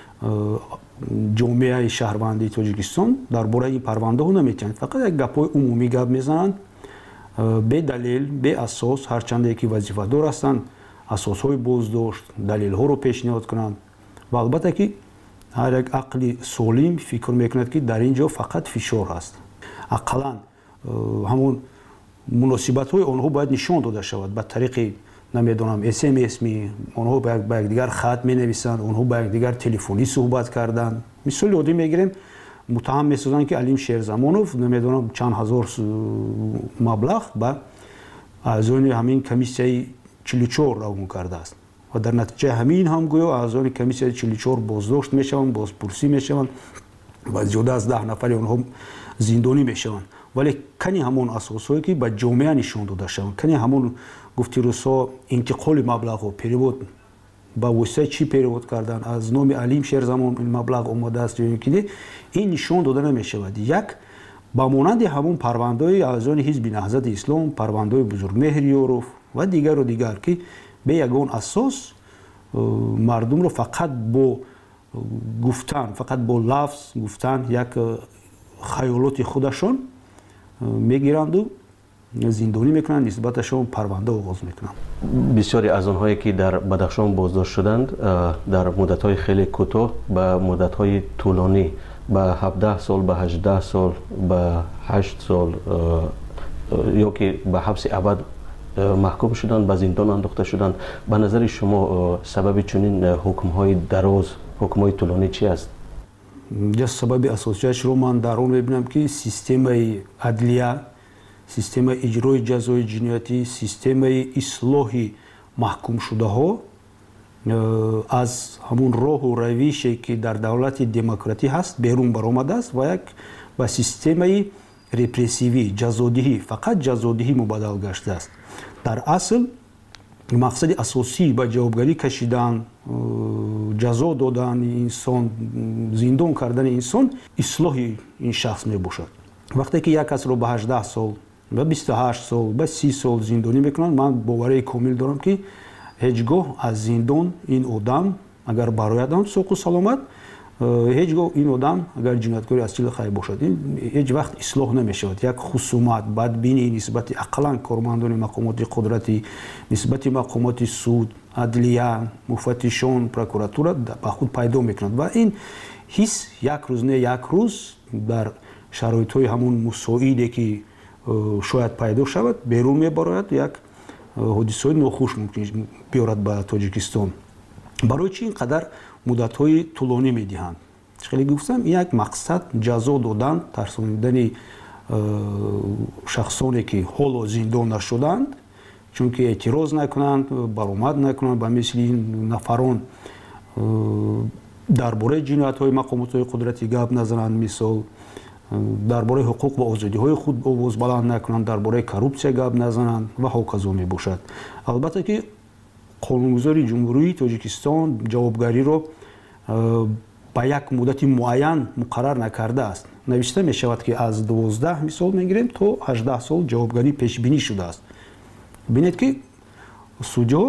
جامعه شهروندی تاجیکستان درباره این پرونده ها نمیتونند. فقط یک گپای عمومی گپ میزنند به دلیل، به اساس، هرچند که وظیفه دار هستند اساس های بازداشت، دلیل ها رو پیشنهاد کنند و البته که هر یک عقل سالم فکر میکند که در اینجا فقط فشار هست. اقلا همون مناسبت های آنها باید نشان داده شود. به طریق نمیدونم اس ام اس می آنها با یک دیگر خط می نویسند، آنها با یک دیگر تلفنی صحبت کردند. مثال عادی میگیریم، متهم میسازند که علیم شیرزمانوف نمیدونم چند هزار مبلغ به اعضای همین کمیسیه چهل و چهار روان کرده است و در نتیجه همین هم گویا اعضای کمیسیه چهل و چهار بازداشت میشوند، بازپرسی میشوند و زیاده از ده نفر اونها زندانی میشوند. ولی کنی همون اساسایی که به جامعه نشان داده شوند، کنی همون گفتی روسا انتقال مبلغ و پیروود با واسطه چی پیروود کردن، از نام علیم شیرزمان این مبلغ اومده است یا اینکه این نشان داده نمیشود. یک با مانند همون پرونده اعضای حزب نهضت اسلام، پرونده بزرگمهر یاروف و دیگر و دیگر که به یگان اساس مردم رو فقط با گفتن، فقط با لفظ گفتن یک خیالات خودشون میگیرند و زندانی میکنند، نسبتشون پرونده آغاز میکنند. بسیاری از آنهایی که در بدخشان بازداشت شدند در مدت‌های خیلی کوتاه به مدت‌های طولانی، به هفده سال، به هجده سال، به هشت سال یا که به حبس ابد محکوم شدند، به زندان انداخته شدند. به نظر شما سبب چنین حکم‌های دراز، حکم‌های طولانی چی است؟ یا سبب اساسیش رو من در اون می‌بینم که سیستم عدلیه، سیستم اجرای جزای جنایتی، سیستم اصلاح محکوم شده ها از همون راه و روشی که در دولت دموکراتی هست بیرون برآمده است و یک با سیستم رپرسیوی، جزادهی، فقط جزادهی مبادل گشته است. در اصل مقصد اساسی با جوابگری کشیدن، جزا دادن انسان، زندان کردن انسان، اصلاح این شخص می باشد. وقتی که یک کس رو به هجده سال، به بیست و هشت سال، به سی سال زندانی میکنن، من باوری کامل دارم که هیچگاه از زندان این آدم اگر برایدن سوق و سلامت، هیچگاه این آدم اگر جنایتکاری اصیل خیر باشد، این هیچ وقت اصلاح نمیشود. یک خصومت، بدبینی نسبت اقلا کارمندان مقامات قدرتی، نسبت مقامات سود، عدلیه، مفتشان، پروکراتور به خود پیدا میکنند و این حس یک روز نه یک روز در شرایط های همون مساعدی که شاید پیدا شود بیرون میبراید، یک ҳодисаҳои нохуш мумкин биёрад ба Тоҷикистон. барои чӣ ин қадар муддатҳои тӯлонӣ медиҳанд? хеле гуфтам, ин як мақсад ҷазо додан, тарсонидани шахсоне ки ҳоло зиндон нашуданд, чунки эътироз накунанд, баромад накунанд ба мисли нафарон дар бораи ҷиноятҳои мақомотҳои қудратӣ гап назананд, мисол дар бораи ҳуқуқ ва озодиҳои худ овоз баланд накунанд, дар бораи коррупсия гап назананд ва ҳоказо мебошад. албатта ки қонунгузори ҷумҳурии Тоҷикистон ҷавобгариро ба як муддати муайян муқаррар накардааст. навишта мешавад ки аз дувоздаҳ мисол мегирем то ҳаждаҳ сол ҷавобгарӣ пешбинӣ шудааст. бинед ки судҳо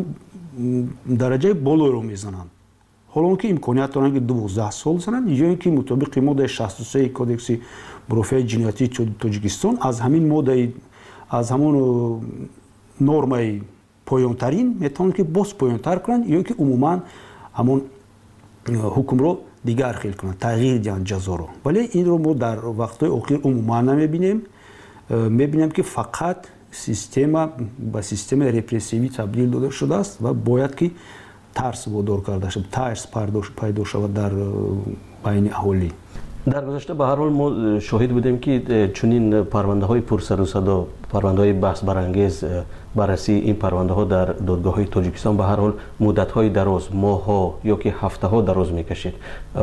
дараҷаи болоеро мезананд. ҳоло он ки имконият доранд ки дувоздаҳ сол зананд, ё ин ки мутобиқи моддаи шасту се кодекси мурофиаи ҷиноятии Тоҷикистон аз ҳамин моддаи аз ҳамон нормаи поёнтарин метавонанд ки боз поёнтар кунанд, ё ки умуман ҳамон ҳукмро дигар хел кунанд, тағйир диҳанд ҷазоро. вале инро мо дар вақтҳои охир умуман намебинем. мебинем ки фақат система ба системаи репрессивӣ табдил дода шудааст ва бояд ки тарс водор карда шуд, тарс пайдо шавад дар байни аҳолӣ. дар гузашта ба ҳар ҳол мо шоҳид будем ки чунин парвандаҳои пурсаду садо, парвандаҳои баҳсбарангез, баррасии ин парвандаҳо дар додгоҳҳои Тоҷикистон ба ҳар ҳол муддатҳои дароз, моҳҳо ё ки ҳафтаҳо дароз мекашид.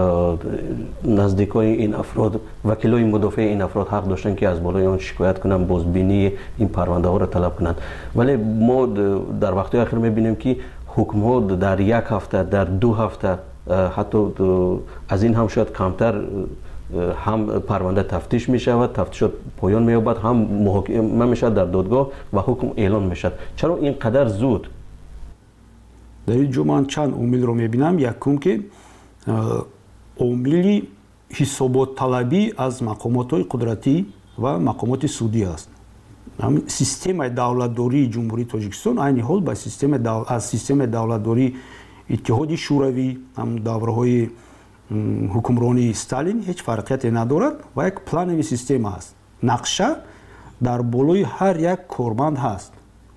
наздикои ин афрод, вакилои мудофиаи ин афрод ҳақ доштанд ки аз болои он шикоят кунанд, бозбинии ин парвандаҳоро талаб кунанд. вале мо дар вақтҳои ахир мебинем ки ҳукмҳо дар як ҳафта, дар ду ҳафта, ҳатто аз ин ҳам шояд камтар ҳам парванда тафтиш мешавад, тафтишот поён меёбад, ҳам муҳокима мешавад дар додгоҳ ва ҳукм эълон мешавад. чаро ин қадар зуд? дар ин ҷо ман чанд омилро мебинам. якум ки омили ҳисоботталабӣ аз мақомотҳои қудратӣ ва мақомоти судӣ аст. системаи давлатдории ҷумҳурии Тоҷикистон айни ҳол ба аз системаи давлатдории иттиҳоди шӯравӣ, ҳам давраҳои ҳукмронии Сталин ҳеҷ фарқияте надорад ва як планови система аст. нақша дар болои ҳар як корманд ҳаст.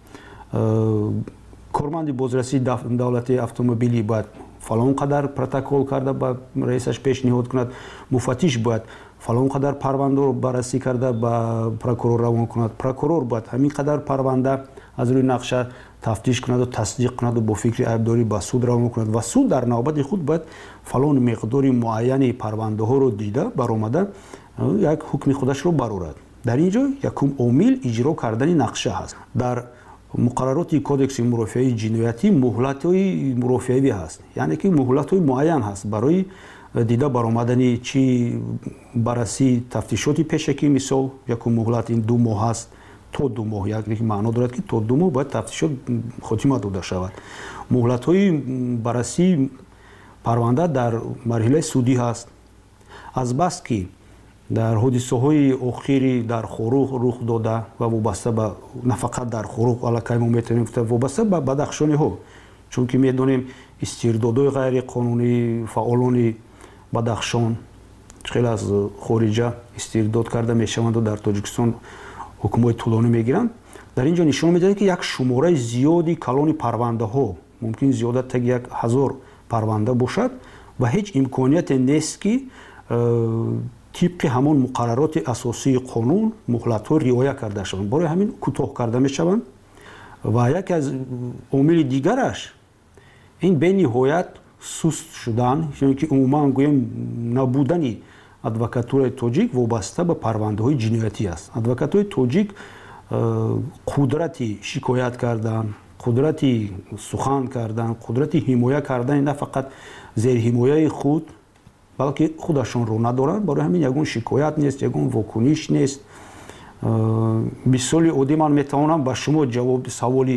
корманди бозрасии давлати автомобилӣ бояд фалон қадар протокол карда ба раисаш пешниҳод кунад, муфаттиш бояд фалон қадар парвандаро баррасӣ карда ба прокурор равон кунад, прокурор бояд ҳамин қадар парванда аз рӯи нақша тафтиш кунаду тасдиқ кунаду бо фикри айбдорӣ ба суд равон кунад ва суд дар навбати худ бояд фалон миқдори муайяни парвандаҳоро дида баромада як ҳукми худашро барорад. дар ин ҷо якум омил иҷро кардани нақша ҳаст. дар муқаррароти кодекси мурофиаи ҷиноятӣ муҳлатҳои мурофиавӣ ҳаст, яъне ки муҳлатҳои муайян ҳаст барои дида баромадани чӣ баррасии тафтишоти пешакӣ. мисол якум муҳлат ин ду моҳ ҳаст, то ду моҳ, як маъно дорад ки то ду моҳ бояд тафтишот хотима дода шавад. муҳлатҳои баррасии парванда дар марҳилаи судӣ ҳаст. азбас ки дар ҳодисаҳои охири дар хорух рух дода ва вобаста ба на фақат дар хорух, аллакай мо метавонем гуфта вобаста ба бадахшониҳо, чунки медонем истирдодҳои ғайриқонунии фаъолони бадахшон хеле аз хориҷа истирдод карда мешаванду дар Тоҷикистон ҳукмҳои тӯлонӣ мегиранд. дар ин ҷо нишон медиҳад ки як шумораи зиёди калони парвандаҳо, мумкин зиёдат таги як ҳазор парванда бошад ва ҳеҷ имконияте нест ки тибқи ҳамон муқаррароти асосии қонун муҳлатҳо риоя карда шаванд. барои ҳамин кӯтоҳ карда мешаванд. ва яке аз омили дигараш ин бениҳоят суст шудан, ё ки умуман гӯем набудани адвокатураи тоҷик вобаста ба парвандаҳои ҷиноятӣ аст. адвокатураи тоҷик қудрати шикоят кардан, қудрати сухан кардан, қудрати ҳимоя кардани на фақат зерҳимояи худ, балки худашонро надоранд. барои ҳамин ягон шикоят нест, ягон вокуниш нест. мисоли оддӣ ман метавонам ба шумо ҷавоби саволи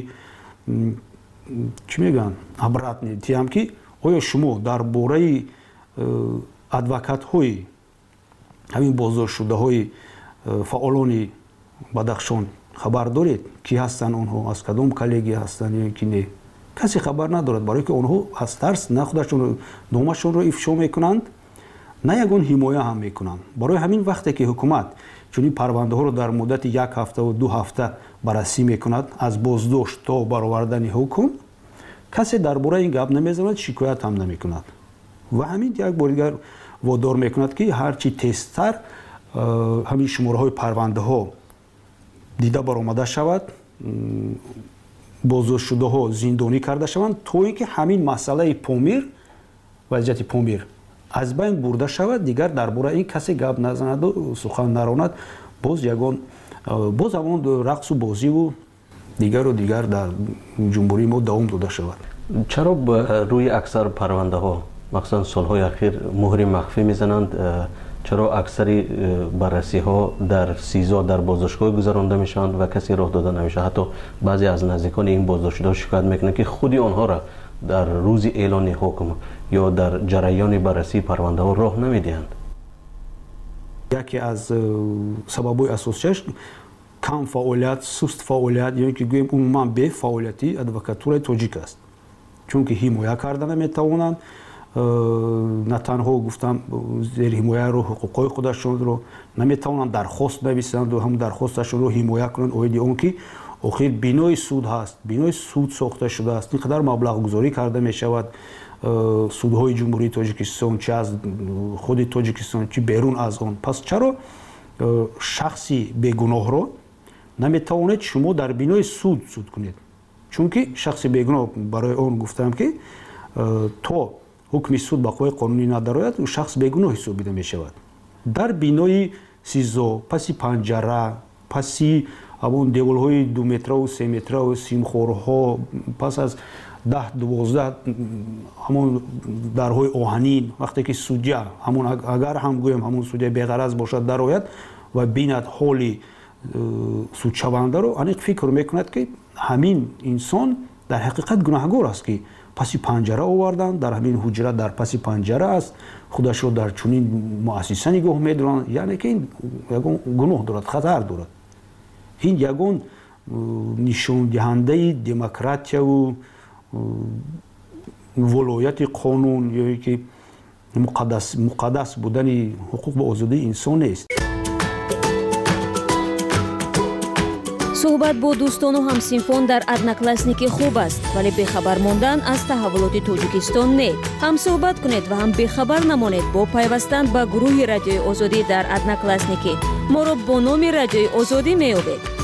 чӣ мегӯянд обратни диҳам ки оё шумо дар бораи адвокатҳои ҳамин боздоштшудаҳои фаъолони Бадахшон хабар доред? ки ҳастанд онҳо, аз кадом коллегия ҳастанд ё ки не? касе хабар надорад, барое ки онҳо аз тарс на худашонро номашонро ифшо мекунанд, на ягон ҳимоя ҳам мекунанд. барои ҳамин вақте ки ҳукумат چون این پرونده ها رو در مدت یک هفته و دو هفته بررسی میکند از بازداشت تا برآوردن حکم کسی درباره این گپ نمیزند شکایت هم نمیکند و همین یک بار دیگر وادار میکند که هرچی تیزتر همین شماره های پرونده ها دیده برآمده شود بازداشت شده ها زندانی کرده شوند تا اینکه همین مسئله پامیر وضعیت پامیر از بین برده شود دیگر درباره این کسی گپ نزند و سخن نراند باز یگان باز همون رقص و بازی و دیگر و دیگر در جمهوری ما دوام داده شود. چرا روی اکثر پرونده ها مخصوصا سالهای اخیر مهر مخفی میزنند؟ چرا اکثری بررسی ها در سیزا در بازداشتگاه گذرانده میشن و کسی راه داده نمیشه؟ حتی بعضی از نزدیکان این بازداشتی‌ها شکایت میکنن که خودی آنها را در روز اعلان حکم یا در جریان بررسی پرونده ها راه نمیدهند. یکی از سبب‌های اساسیش کم فعالیت، سست فعالیت یا که گویم عموما به فعالیتی ادوکاتور تاجیک است. چون که حمایت کردن نمیتوانند نه تنها گفتم زیر حمایه رو حقوقای خودشون رو نمیتوانند درخواست نویسند و هم درخواستشون رو حمایت کنند اویدی اون که آخر بینای سود هست بینای سود ساخته شده است اینقدر مبلغ گذاری کرده می شود سودهای جمهوری تاجیکستان چه از خود تاجیکستان چه بیرون از آن پس چرا شخصی بیگناه رو نمیتوانید شما در بینای سود سود کنید چون که شخصی بیگناه برای اون گفتم که تو حکم سود با قوه قانونی ندارد و شخص بیگناه حسابیده می شود در بینای سیزو پسی پنجره پسی همون دیوال های دو متر و سه متر و سیمخورها پس از ده دوازده همون درهای آهنین وقتی که سودیا همون اگر هم گویم همون سودیا بی‌غرض باشد در آید و بیند حالی سودشونده رو انیق فکر میکند که همین انسان در حقیقت گناهگار است که پسی پنجره آوردن در همین حجره در پسی پنجره است خودش رو در چنین مؤسسه نگاه می‌دارند یعنی که این یگان گناه دارد خطر دارد این یگان نشان دهنده دموکراسی و ولایت قانون یا که مقدس مقدس بودن حقوق و آزادی انسان است. صحبت با دوستان و همسینفون در ادناکلاسنیکی خوب است ولی بخبر موندن از تحولات تاجیکستان نه. هم صحبت کنید و هم بخبر نمانید با پیوستن به گروه رادیوی آزادی در ادناکلاسنیکی. ما را با نام رادیوی آزادی میابید.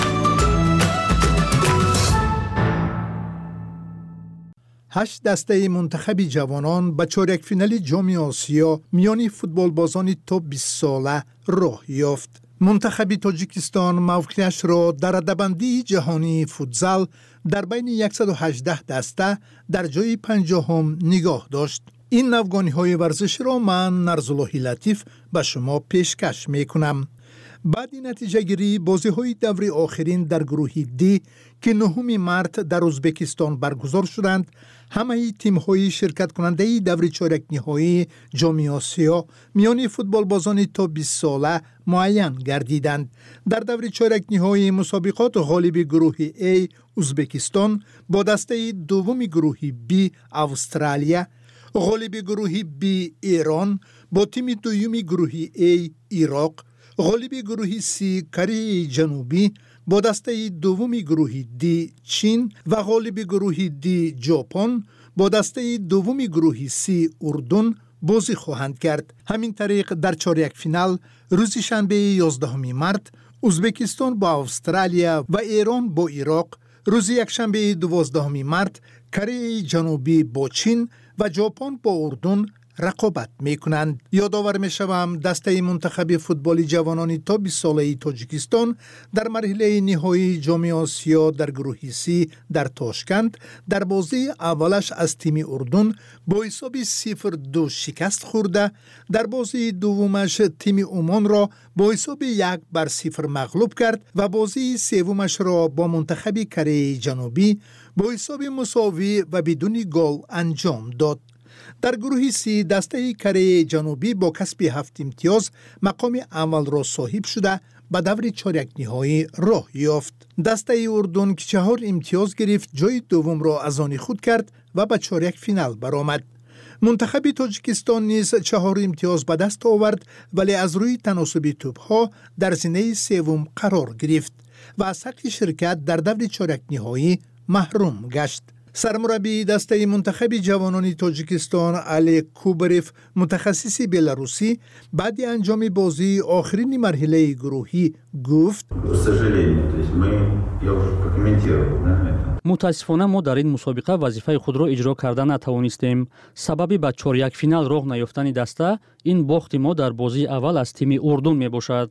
هشت دسته منتخب جوانان به چهارک فینال جام آسیا میان فوتبال بازان تا بیست ساله راه یافت. منتخب تاجیکستان موقعیتش را در رده‌بندی جهانی فوتزال در بین صد و هجده دسته در جای پنجاهم نگاه داشت. این افغانی ورزش را من نرزاللهی لطیف به شما پیشکش می کنم. بعد نتیجه گیری بازی های دور آخرین در گروه دی که نهم مارس در ازبکستان برگزار شدند همه تیم های شرکت کننده دور چهارک نهایی جام آسیا میان فوتبال بازان تا بیست ساله معین گردیدند. در دور چهارک نهایی مسابقات غالب گروه A ازبکستان با دسته دوم گروه B استرالیا، غالب گروه B ایران با تیم دوم گروه A عراق، غالب گروه سی کره جنوبی با دسته دوم گروه دی چین و غالب گروه دی ژاپن با دسته دوم گروه سی اردن بازی خواهند کرد. همین طریق در چهارک فینال روز شنبه یازدهم مارس ازبکستان با استرالیا و ایران با عراق، روز یکشنبه دوازدهم مارس کره جنوبی با چین و ژاپن با اردن رقابت می کنند. یادآور می شوم دسته منتخب فوتبال جوانان تا بیست ساله تاجیکستان در مرحله نهایی جام آسیا در گروه سی در تاشکند در بازی اولش از تیم اردن با حساب صفر دو شکست خورده، در بازی دومش تیم عمان را با حساب یک بر صفر مغلوب کرد و بازی سومش را با منتخب کره جنوبی با حساب مساوی و بدون گل انجام داد. در گروه سی دسته کره جنوبی با کسب هفت امتیاز مقام اول را صاحب شده به دور چهارک نهایی راه یافت. دسته اردن که چهار امتیاز گرفت جای دوم را از آن خود کرد و به چهارک فینال برآمد. منتخب تاجیکستان نیز چهار امتیاز به دست آورد ولی از روی تناسب توپ‌ها در زینه سوم قرار گرفت و از حق شرکت در دور چهارک نهایی محروم گشت. سرمربی دسته منتخب جوانان تاجیکستان علی کوبریف متخصص بلاروسی بعد انجام بازی آخرین مرحله گروهی گفت متاسفانه ما در این مسابقه وظیفه خود را اجرا کرده نتوانستیم. سببی به چهار یک فینال راه نیافتن دسته این باخت ما در بازی اول از تیم اردن می باشد.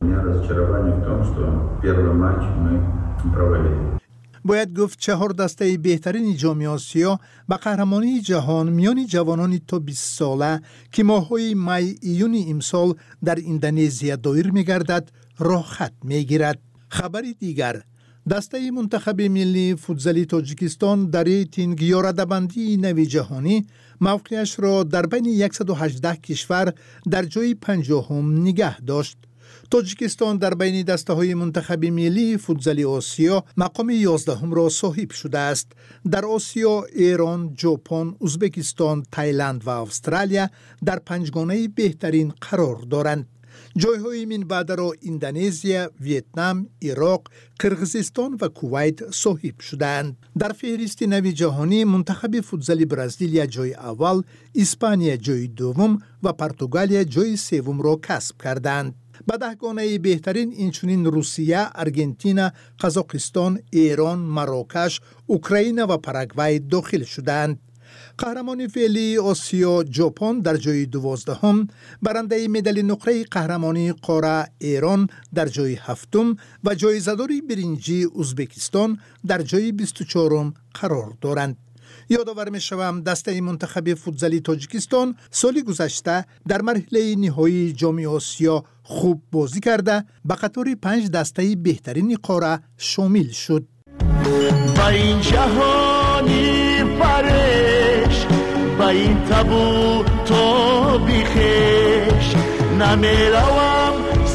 باید گفت چهار دسته بهترین جام آسیا به قهرمانی جهان میان جوانان تا بیست ساله که ماه‌های می ایون امسال در اندونزیا دایر می‌گردد راه خط می‌گیرد. خبری دیگر، دسته منتخب ملی فوتزالی تاجیکستان در ریتینگ یا رده‌بندی نوی جهانی موقعش را در بین صد و هجده کشور در جای پنجاهم نگه داشت. تاجیکستان در بین دسته های منتخب ملی فوتزالی آسیا مقام یازدهم را صاحب شده است. در آسیا ایران، ژاپن، ازبکستان، تایلند و استرالیا در پنجگانه بهترین قرار دارند. جایهای من بعد را اندونزیا، ویتنام، عراق، قرقیزستان و کویت صاحب شدند. در فهرست نوی جهانی منتخب فوتزالی برزیل جای اول، اسپانیا جای دوم و پرتغال جای سوم را کسب کردند. به دهگانه بهترین اینچنین روسیه، ارژانتین، قزاقستان، ایران، مراکش، اوکراین و پاراگوای داخل شدند. قهرمان فعلی آسیا ژاپن در جای دوازدهم، برنده مدال نقره قهرمانی قاره ایران در جای هفتم و جایزه‌داری برنجی ازبکستان در جای بیست و چهارم قرار دارند. یادآور می‌شوم دسته منتخب فوتزالی تاجیکستان سال گذشته در مرحله نهایی جام آسیا خوب بازی کرده به قطار پنج دسته بهترین قاره شامل شد. با این جهانی فرش با این تابو تو بیخش نمیروم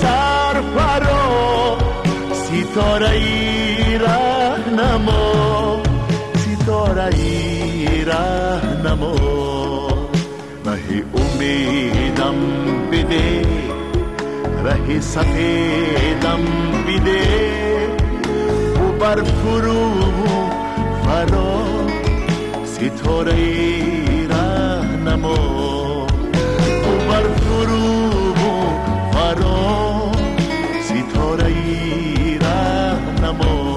سرفرا ستاره ای راهنما ستاره ای راهنما راه امیدم بده راه سفیدم بده و بر فرو فرا ستاره ای راهنما و بر فرو فرا ستاره ای راهنما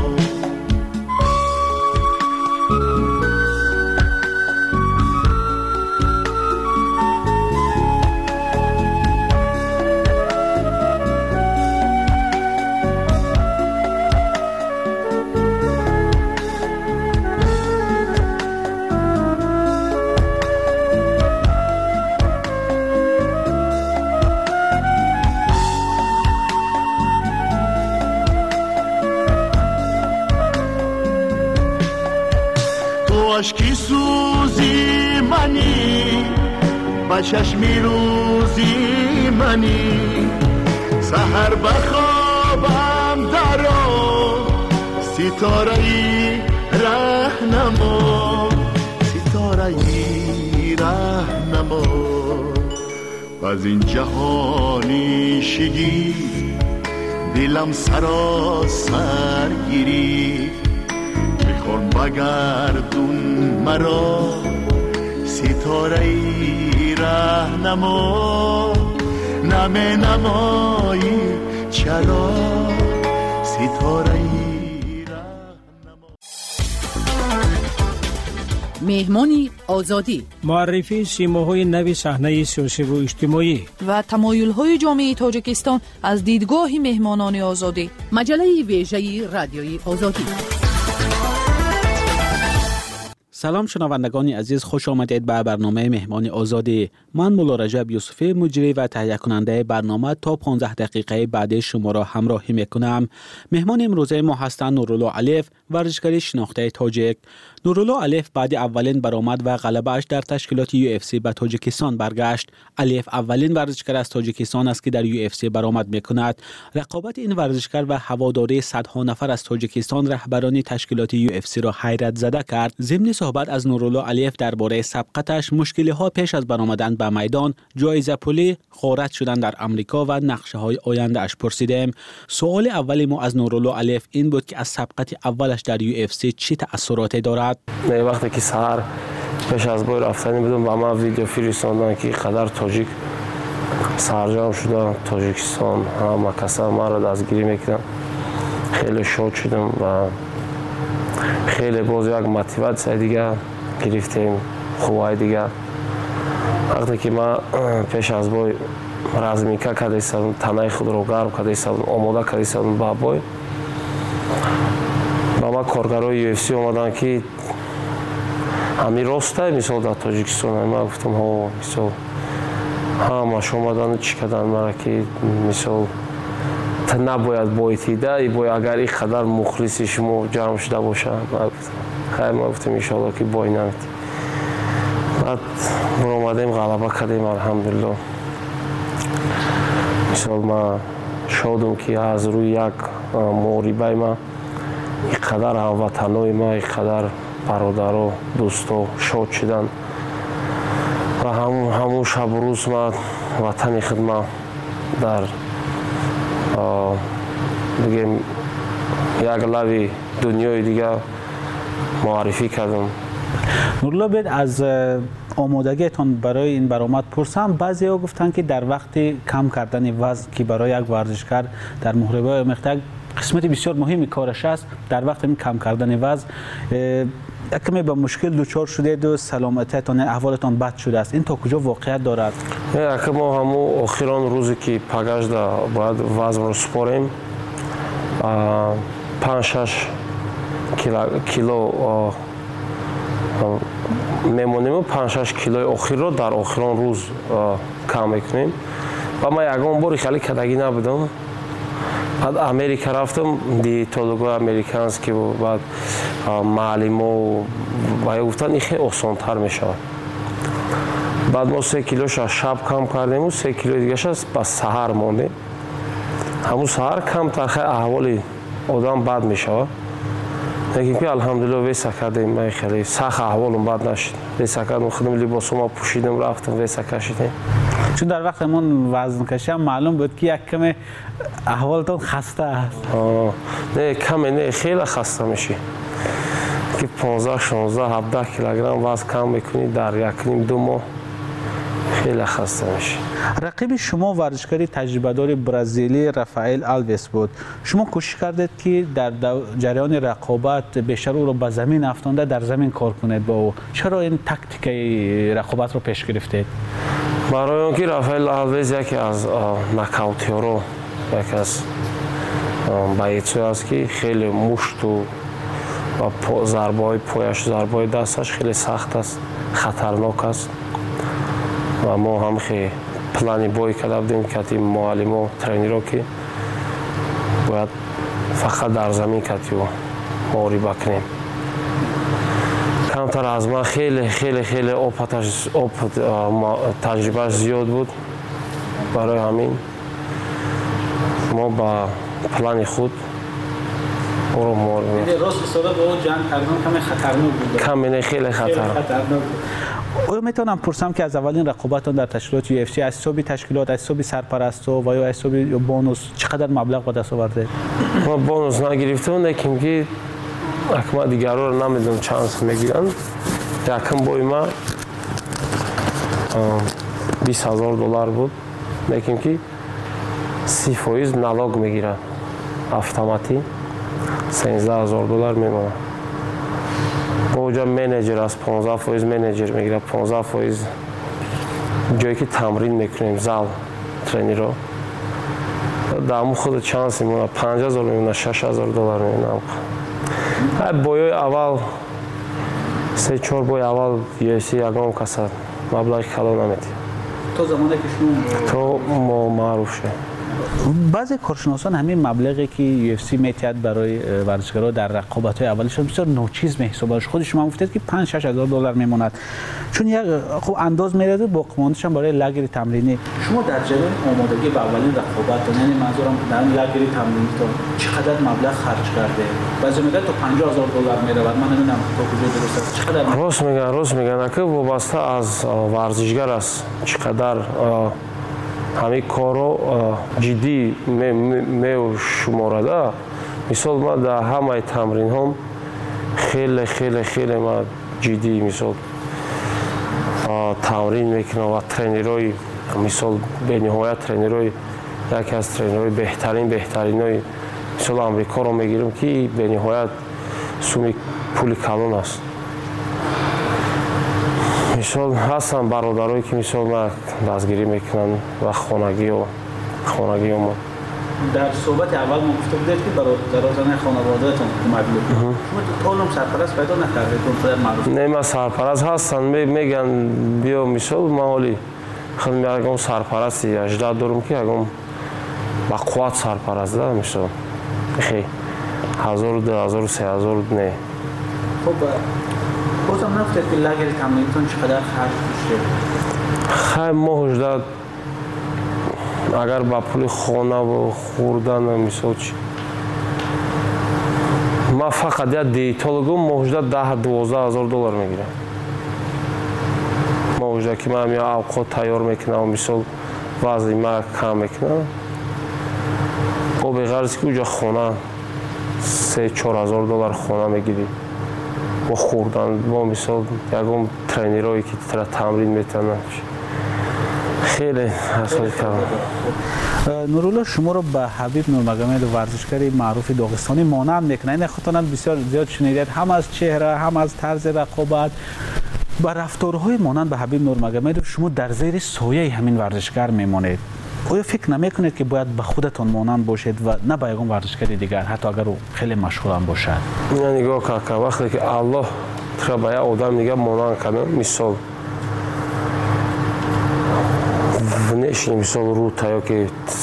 عشقی سوزی منی با چشمی روزی منی سحر بخوابم درا ستاره ای راهنما ستاره ای راهنما از این جهانی شگی دلم سراسر گیری میخوام بگردون مرا ستاره ای راهنما نمی نمایی چرا ستاره ای راهنما. مهمانی آزادی، معرفی سیماهای نوی صحنه سیاسی و اجتماعی و تمایل‌های جامعه تاجیکستان از دیدگاه مهمانان آزادی. مجله ویژه رادیوی آزادی. سلام شنوندگان عزیز، خوش آمدید به برنامه مهمان آزادی. من مولا رجب یوسفی مجری و تهیه کننده برنامه تا پانزده دقیقه بعد شما را همراهی میکنم. مهمان امروزه ما هستند نورالله الیف، ورزشکار شناخته تاجیک. نورالله الیف بعد اولین برآمد و غلبه‌اش در تشکیلات یو اف سی به تاجیکستان برگشت. الیف اولین ورزشکار از تاجیکستان است که در یو اف سی برآمد میکند. رقابت این ورزشکار و هواداری صدها نفر از تاجیکستان رهبران تشکیلات یو اف سی را حیرت زده کرد. ضمن صحبت از نورالله علیف درباره سبقتش، مشکلی ها پیش از برآمدن به میدان، جایزه پولی، غارت شدن در امریکا و نقشه های آینده اش پرسیدیم. سوال اولی ما از نورالله علیف این بود که از سبقت اولش در یو اف سی چه تأثیراتی دارد؟ نه وقتی که سحر پیش از بای رفتنی بودم با ما ویدیو فرستادن که قدر تاجیک سرجام شده تاجیکستان همه کسا ما را دستگیری میکردن. خیلی شاد شدم و خیلی باز یک موتیواسیون دیگه گرفتیم خوبای دیگه. وقتی که ما پیش از بای رزمیکا کرده ایستادم تنه خود رو گرم کرده ایستادم آماده کرده ایستادم با بای با ما کارگرای یو اف سی آمدن که همین راسته مثال در تاجیکستان. ما گفتم ها مثال ها ما شما آمدن چی کردن مرا که مثال تا نباید بایتیده ای باید اگر این قدر مخلصی شما جمع شده باشه. خیلی ما گفتم انشاءالله که بای نمیدی. بعد برآمدیم غلبه کردیم الحمدلله. مثال ما شادم که از روی یک محاربه ما اینقدر هموطنای ما اینقدر برادر و دوست و شاد شدن و همون همون شب و روز ما وطن خدمت در بگیم یک لبی دنیای دیگه معرفی کردم. نورالله بید از آمادگیتان برای این برآمد پرسم. بعضی ها گفتن که در وقت کم کردن وزن که برای یک ورزشکار در محاربه مقطع قسمت بسیار مهمی کارش است، در وقت این کم کردن وزن کمی به مشکل دچار شدید و سلامتیتان احوالتان بد شده است. این تا کجا واقعیت دارد؟ نه ما همون آخران روزی که پگشته باید وزن رو سپاریم پنج شش کیلو میمونیم و پنج شش کیلوی آخر رو در آخران روز کم میکنیم. و ما یکان باری خیلی کدگی نبودم. بعد امریکا رفتم دیتولوگای امریکانس که بعد معلم و باید گفتن این خیلی آسان‌تر میشه. بعد ما سه کیلوش شب کم کردیم و سه کیلو دیگه شد با سحر مانده. همون سحر کم تا خیلی احوالی آدم بد میشه. لیکن که الحمدلله ویسا کردیم. من خیلی سخت احوالم بد نشد. ویسا کردم خودم لباسم ما پوشیدم رفتم ویسا کشیدیم. چون در وقت من وزن کشم معلوم بود که یک کم احوالتون خسته است. نه کم نه خیلی خسته میشی که پانزده شانزده هفده کیلوگرم وزن کم میکنی در یک نیم دو ماه خیلی خسته میشی. رقیب شما ورزشکاری تجربه دار برزیلی رافائل آلویس بود. شما کوشش کردید که در جریان رقابت بیشتر او را به زمین افکنده در زمین کار کنید با او. چرا این تاکتیک رقابت رو پیش گرفتید؟ برای اینکه رافائل آلویس یکی از ناکاوتیورا یکی از بایتسو است که خیلی مشت و ضربه های پایش ضربه های دستش خیلی سخت است، خطرناک است. و ما هم خیلی پلانی بای کرده بودیم که معلم و ترینر که باید فقط در زمین کتی و محاربه کنیم. کمتر از ما خیلی خیلی خیلی آب تجربهش زیاد بود. برای همین ما با پلان خود او رو محاربه راست حسابه با اون جنگ کردن کمی خطرناک بود. کمی خیلی خطرناک. آیا میتونم پرسم که از اولین رقابتان در تشکیلات یو اف سی از حساب تشکیلات از حساب سرپرستو و یا از حساب بونوس چقدر مبلغ به دست آورده؟ ما بونوس نگرفتم لیکن که اکما دیگران رو نمیدونم چند سال میگیرن. یکم بای ما بیست هزار دلار بود لیکن که سی فایز نلاگ میگیرن автомати سیزده هزار دلار میمونه. اونجا منیجر از پانزده فایز منیجر میگیره، پانزده فایز جایی که تمرین میکنیم زال ترینر رو دامو خود چانس میمونه پنج هزار میمونه شش هزار دلار میمونه. بایای اول سه چهار بای اول یو اف سی یگان کسا مبلغ کلا نمیدی تو زمانی که شما تو ما معروف شد. بعضی کارشناسان همین مبلغی که یو اف سی میتید برای ورزشکارا در رقابت‌های اولشون بسیار ناچیز محسوب خود شما گفتید که پنج شش هزار دلار میموند چون یک خب انداز میرده با قماندش هم برای لگر تمرینی شما در جریان آمادگی به اولین رقابت یعنی منظورم در لگر تمرینی تو چقدر مبلغ خرج کرده بعضی میگن تو پنجاه هزار دلار میره بعد من نمیدونم تو کجا درست است چقدر راست میگن راست میگن که وابسته از ورزشگر است چقدر همین کارو جدی می شمارده مثال ما در همه تمرین هم خیلی خیلی خیلی ما جدی مثال تمرین میکنم و ترینرهای مثال به نهایت ترینرهای یکی از ترینرهای بهترین بهترین های مثال امریکا رو میگیرم که به نهایت سومی پول کلان است مثال هستن برادرایی که مثال ما دستگیری میکنن و خانگی و خانگی ما در صحبت اول ما گفته بودید که برادران خانواده‌تون کمک میکنن شما تو هم سرپرست پیدا نکردید اون در معروف نه ما سرپرست هستن میگن بیا مثال مالی خیلی میگم سرپرستی هجده دارم که اگم با قوت سرپرست ده مثال خیلی هزار و دو هزار و سه هزار نه خب بازم نفتید که لگر تمرینتون چقدر خرج میشه خیلی ما هجده اگر با پول خانه و خوردن مثال چی ما فقط یک دیتولوگم موجوده ده دوازده هزار دلار میگیرم موجوده که من یا اوقات تیار میکنم مثال وضعی ما کم میکنم و به غرض که اونجا خانه سه چهار هزار دلار خانه میگیریم و خوردن با مثال یکم ترینرهایی که تر تمرین میتونن خیلی حاصل کردم نورالله شما رو به حبیب نورمگامد ورزشکار معروف داغستانی مانند میکنه این خاطرات بسیار زیاد شنیدید هم از چهره هم از طرز رقابت با رفتارهای مانند به حبیب نورمگامد شما در زیر سایه همین ورزشکار میمانید آیا فکر نمیکنید که باید به خودتون مانند باشید و نه به یگان ورزشکار دیگر حتی اگر او خیلی مشغول هم باشد نه نگاه که وقتی که الله ترا به یک آدم دیگه مانند کنه مثال внешний مثال رو تا که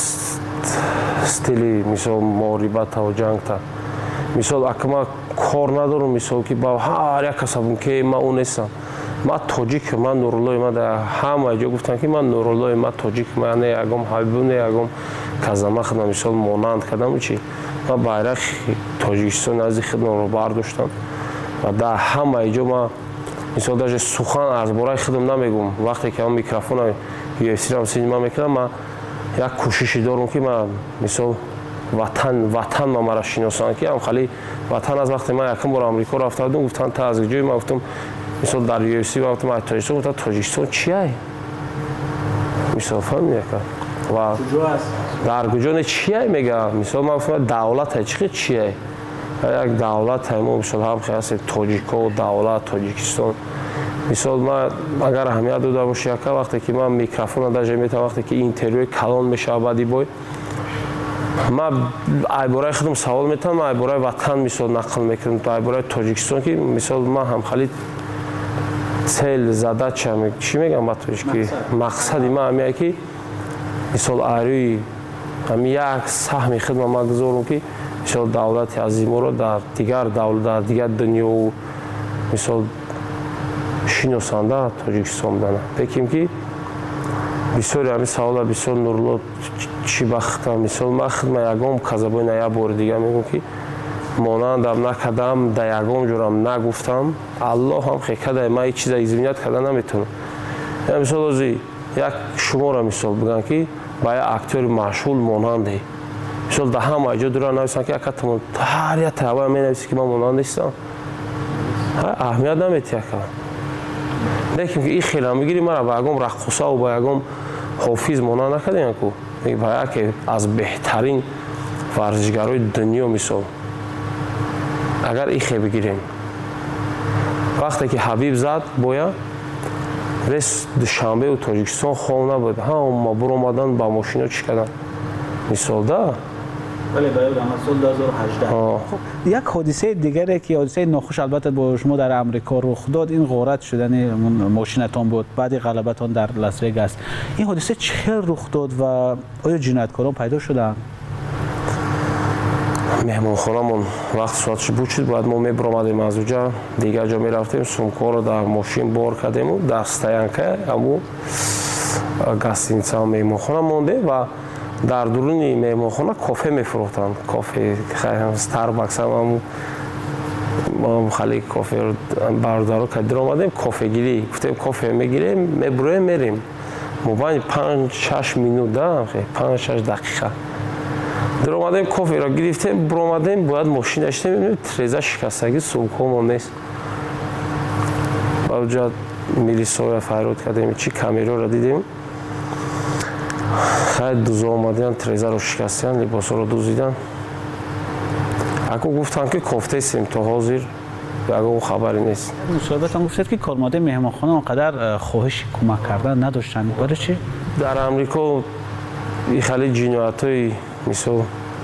استیلی مثال محاربت و جنگ تا مثال اکما کار ندارم مثال که با هر یک کسبون که من اون نیستم من تاجیک من نورالله من در همه جا گفتن که من نورالله من تاجیک من نه یگم حبیب نه یگم کازما خدم مثال مانند کردم چی من bayrak تاجیکستان از خدمت رو برداشتم و در همه جا من مثال даже سخن از برای خودم نمیگم وقتی که من میکروفون یو اف سی رو سینما میکنم من یک کوششی دارم که من مثال وطن وطن ما مرا شناسان که هم خالی وطن از وقتی من یکم بار آمریکا رفته بودم گفتن تا از جای من گفتم مثال در یو اف سی گفتم من تاجیکستان گفتم تاجیکستان چیه مثال فهم یک و در کجا چیه میگه مثال من گفتم دولت چیه چیه یک دولت هم مثال هم خیلی تاجیکا دولت تاجیکستان مثال من اگر اهمیت داده باشه که وقتی که من میکروفون داشته میتونم وقتی که اینترویو کلان میشه بعدی بای من ای برای خودم سوال میتونم ای برای وطن مثال نقل میکنم تو ای برای تاجیکستان که مثال من هم خیلی цел задача چی میگم باتوش که مقصدی من همیه که مثال آروی همی یک سهم خدمت ما گذارم که مثال دولت عظیم رو در دیگر دولت در دیگر دنیا و مثال شناسانده تاجیکستان دانه بگیم که بسیاری همین سوال بسیار نورالله چی بخته مثال من خدمت یگم کذبای نه یک بار دیگه میگم که مانندم نکردم در یگم جورم نگفتم الله هم خیلی کده من هیچ چیز ایزمینیت کرده نمیتونم مثال ازی یک شما را مثال بگن که با یک اکتور مشغول ماننده مثال در همه اجا دوران نویسن که اکتمون هر یک تحوه می نویسی که من مانند نیستم اهمیت نمیتیه کنم دیگه که این خیلی هم بگیری مرا با یگم رقصه و با یگم حافظ مانند نکردیم که با یک از بهترین ورزشگرای دنیا مثال اگر این خیلی بگیریم وقتی که حبیب زد باید رس دوشنبه و تاجیکستان خواه نبود ها ما برو آمدن با ماشینا چی کردن مثال ده بله بله سال دو هزار و هجده خب یک حادثه دیگری که حادثه ناخوش البته با شما در امریکا رخ داد، این غارت شدن ماشینتان بود بعد غلبتان در لاس وگاس. این حادثه چه رخ داد و آیا جنایتکاران پیدا شدند؟ меҳмонхонамон вақти соаташ буд шуд, бояд мо мебаромадем аз уҷа, дигар ҷо мерафтем, сумкаро дар мошин бор кардему, дар стоянка аму гостиница меҳмонхона мондем ва дар дуруни меҳмонхона кофе мефурӯхтанд. Кофе Starbucks аму хали кофе бародаро кадир омадем, кофегирӣ. Гуфтем кофе мегирем, мебуроем мерем. Мобайни панҷ шаш минут да, панҷ шаш дақиқа. در اومدیم کافی را گرفتیم برآمدیم باید ماشین داشتیم می‌بینیم تریزه شکستگی سومکامون نیست. با اونجا میلیسا فریاد کردیم چی کامیرا را دیدیم. خیلی دوزا اومدن تریزه رو شکستن لباس رو دوزیدن. اگه گفتن که کافته سیم تا حاضر اگه اون خبری نیست. مصاحبه‌تان گفتید که کارمانده مهمانخانه اونقدر خواهش کمک کردن نداشتن. برای چی؟ در امریکا این خیلی جنایت‌های مثل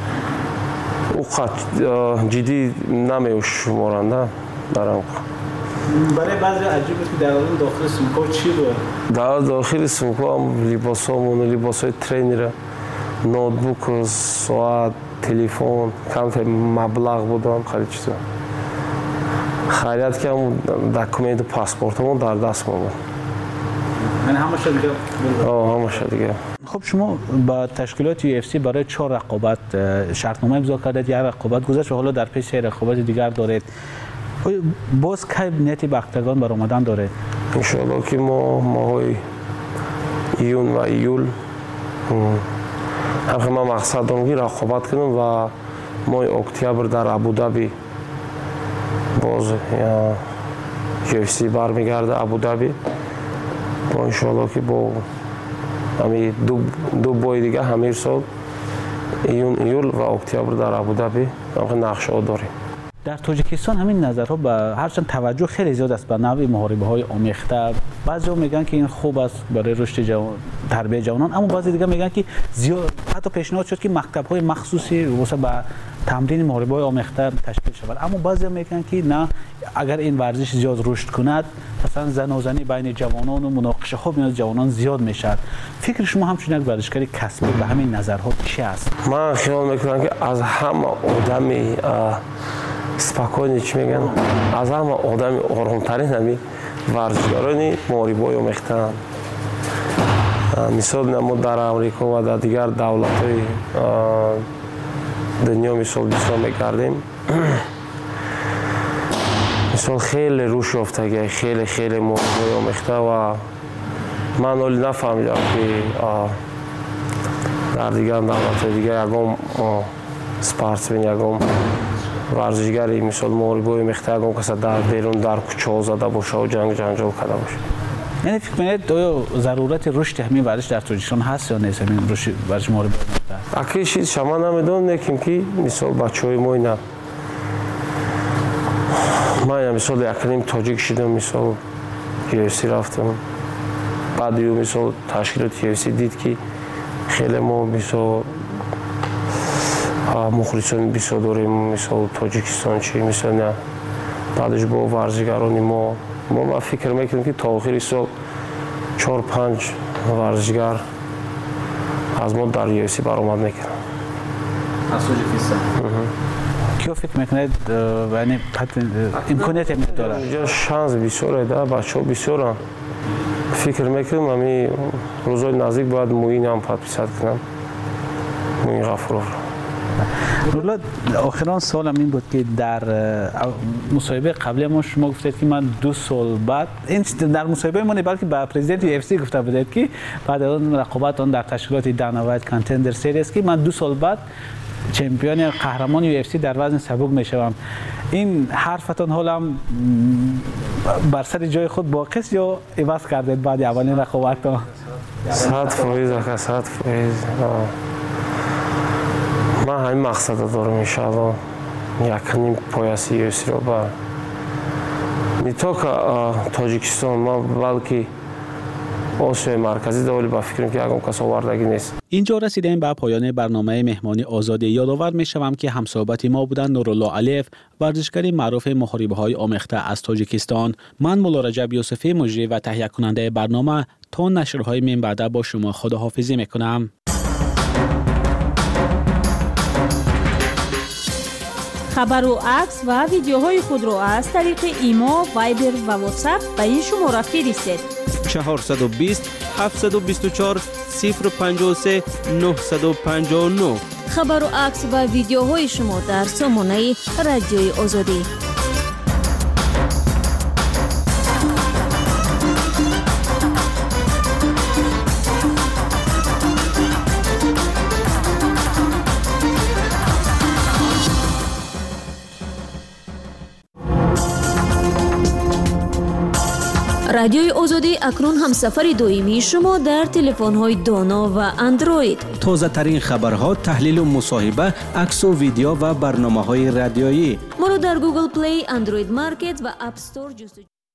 اوقات جدی نمی‌شمارند در آمریکا. برای بعضی عجیبه که در اون داخل سومکا چی بود؟ در داخل سومکا هم لباسامون، لباسای ترینر، نوتبوک، ساعت، تلفن، کم مبلغ بودم خیلی چیزا. خیلیت که هم دکومنت و پاسپورتمون در دست بود. یعنی همش دیگه؟ آه همش دیگه. خب شما با تشکیلات یو اف سی برای چهار رقابت شرطنامه امضا کردید، یک رقابت گذشت و حالا در پیش سه رقابت دیگر دارید. باز کی نیتی به اختران برآمدن دارید؟ ان شاء الله که ما ماهای ایون و ایول هم ما مقصد داریم که رقابت کنیم و ماه اکتبر در ابودابی باز یو اف سی برمیگرده ابودابی. ما ان شاء الله که با همین دو دو بای دیگه همین سال ایون ایول و اکتبر در ابودابی هم نقشه داریم. در تاجیکستان همین نظرها به هرچند توجه خیلی زیاد است به نوع محاربه های آمیخته. بعضی‌ها میگن که این خوب است برای رشد جوان، تربیت جوانان، اما بعضی دیگه میگن که زیاد حتی پیشنهاد شد که مکتب های مخصوصی واسه به تمرین محاربه های آمیخته تشکیل شود. اما بعضی‌ها میگن که نه، اگر این ورزش زیاد رشد کند مثلا زناشویی بین جوانان و مناقشه ها بین جوانان زیاد میشد. فکر شما همچون یک ورزشکار کسبی به همین نظرها چی است؟ من خیال میکنم که از همه آدمی спокойно чӣ мегӯям аз ҳама одами оромтарин ҳами варзишгарони моҳорибаҳои омехтаанд. мисол мо дар амрико ва дар дигар давлатҳои дунё мисол бисёр мегардем. мисол хеле рушд ёфтагӣ хеле хеле моҳорибаҳои омехта ва ман оли нафаҳмидам ки дар дигар давлатҳои дигар ягон спортсмен ягон ورزشگری مثل موریبای مختگان کسی در بیرون در کوچه زده باشه و جنگ جنجال کرده باشه. یعنی فکر کنید آیا ضرورت رشد همین ورزش در تاجیکستان هست یا نیست؟ همین رشد ورزش موریبای مخته. اکی چیز شما نمیدونم نکیم که مثل بچه‌های ما اینا. من مثل یکریم تاجیک شدم مثل یو اف سی رفتم. بعد یو مثل تشکیلات یو اف سی دید که خیلی ما مثل مخلصان بسیار داریم مثل تاجیکستان چی مثل نه بعدش با ورزشگرانی ما ما ما فکر میکنیم که تا آخر سال چهار پنج ورزشگر از ما در یو اف سی برآمد میکنن. از تاجیکستان. کیا فکر میکنید یعنی امکانیت داره؟ اینجا شانس بسیاره ده بچه‌ها بسیارن. فکر میکنم همین روزهای نزدیک باید موین هم پادپیسات کنم. موین غفورov. رولا آخران سوالم این بود که در مصاحبه قبلی ما شما گفتید که من دو سال بعد این در مصاحبه ما نه بلکه با پرزیدنت یو اف سی گفته بودید که بعد اون رقابت اون در تشکیلات دانا وایت کانتندر سریز که من دو سال بعد چمپیون قهرمان یو اف سی در وزن سبک میشوم. این حرفتان حالم بر سر جای خود باقی است یا عوض کردید بعد اولین رقابتتان؟ صد فایز آخه صد فایز. من همین مقصد دارم انشاءالله یکنیم پایاسی یو اف سی رو با نه تا که تاجیکستان ما بلکه آسیای مرکزی ولی با فکرم که یکم کس آوردگی نیست. اینجا رسیدیم به پایان برنامه مهمانی آزادی. یادآور میشوم که همصحبت ما بودند نورالله علیف، ورزشکار معروف محاربه‌های آمیخته از تاجیکستان. من مولا رجب یوسفی، مجری و تهیه کننده برنامه، تا نشرهای من بعد با شما خداحافظی میکنم. خبر و عکس و ویدیوهای خود را از طریق ایما، وایبر و واتساپ به این شماره فرستید: چهارصد و بیست هفتصد و بیست و چهار صفر پنجاه و سه نهصد و پنجاه و نه. خبر و عکس و ویدیوهای شما در سامانه رادیوی آزادی. رادیوی آزادی اکنون همسفر دائمی شما در تلفن‌های دانا و اندروید. تازه ترین خبرها، تحلیل و مصاحبه، عکس و ویدیو و برنامه‌های رادیویی ما را در گوگل پلی، اندروید مارکت و اپ استور جستجو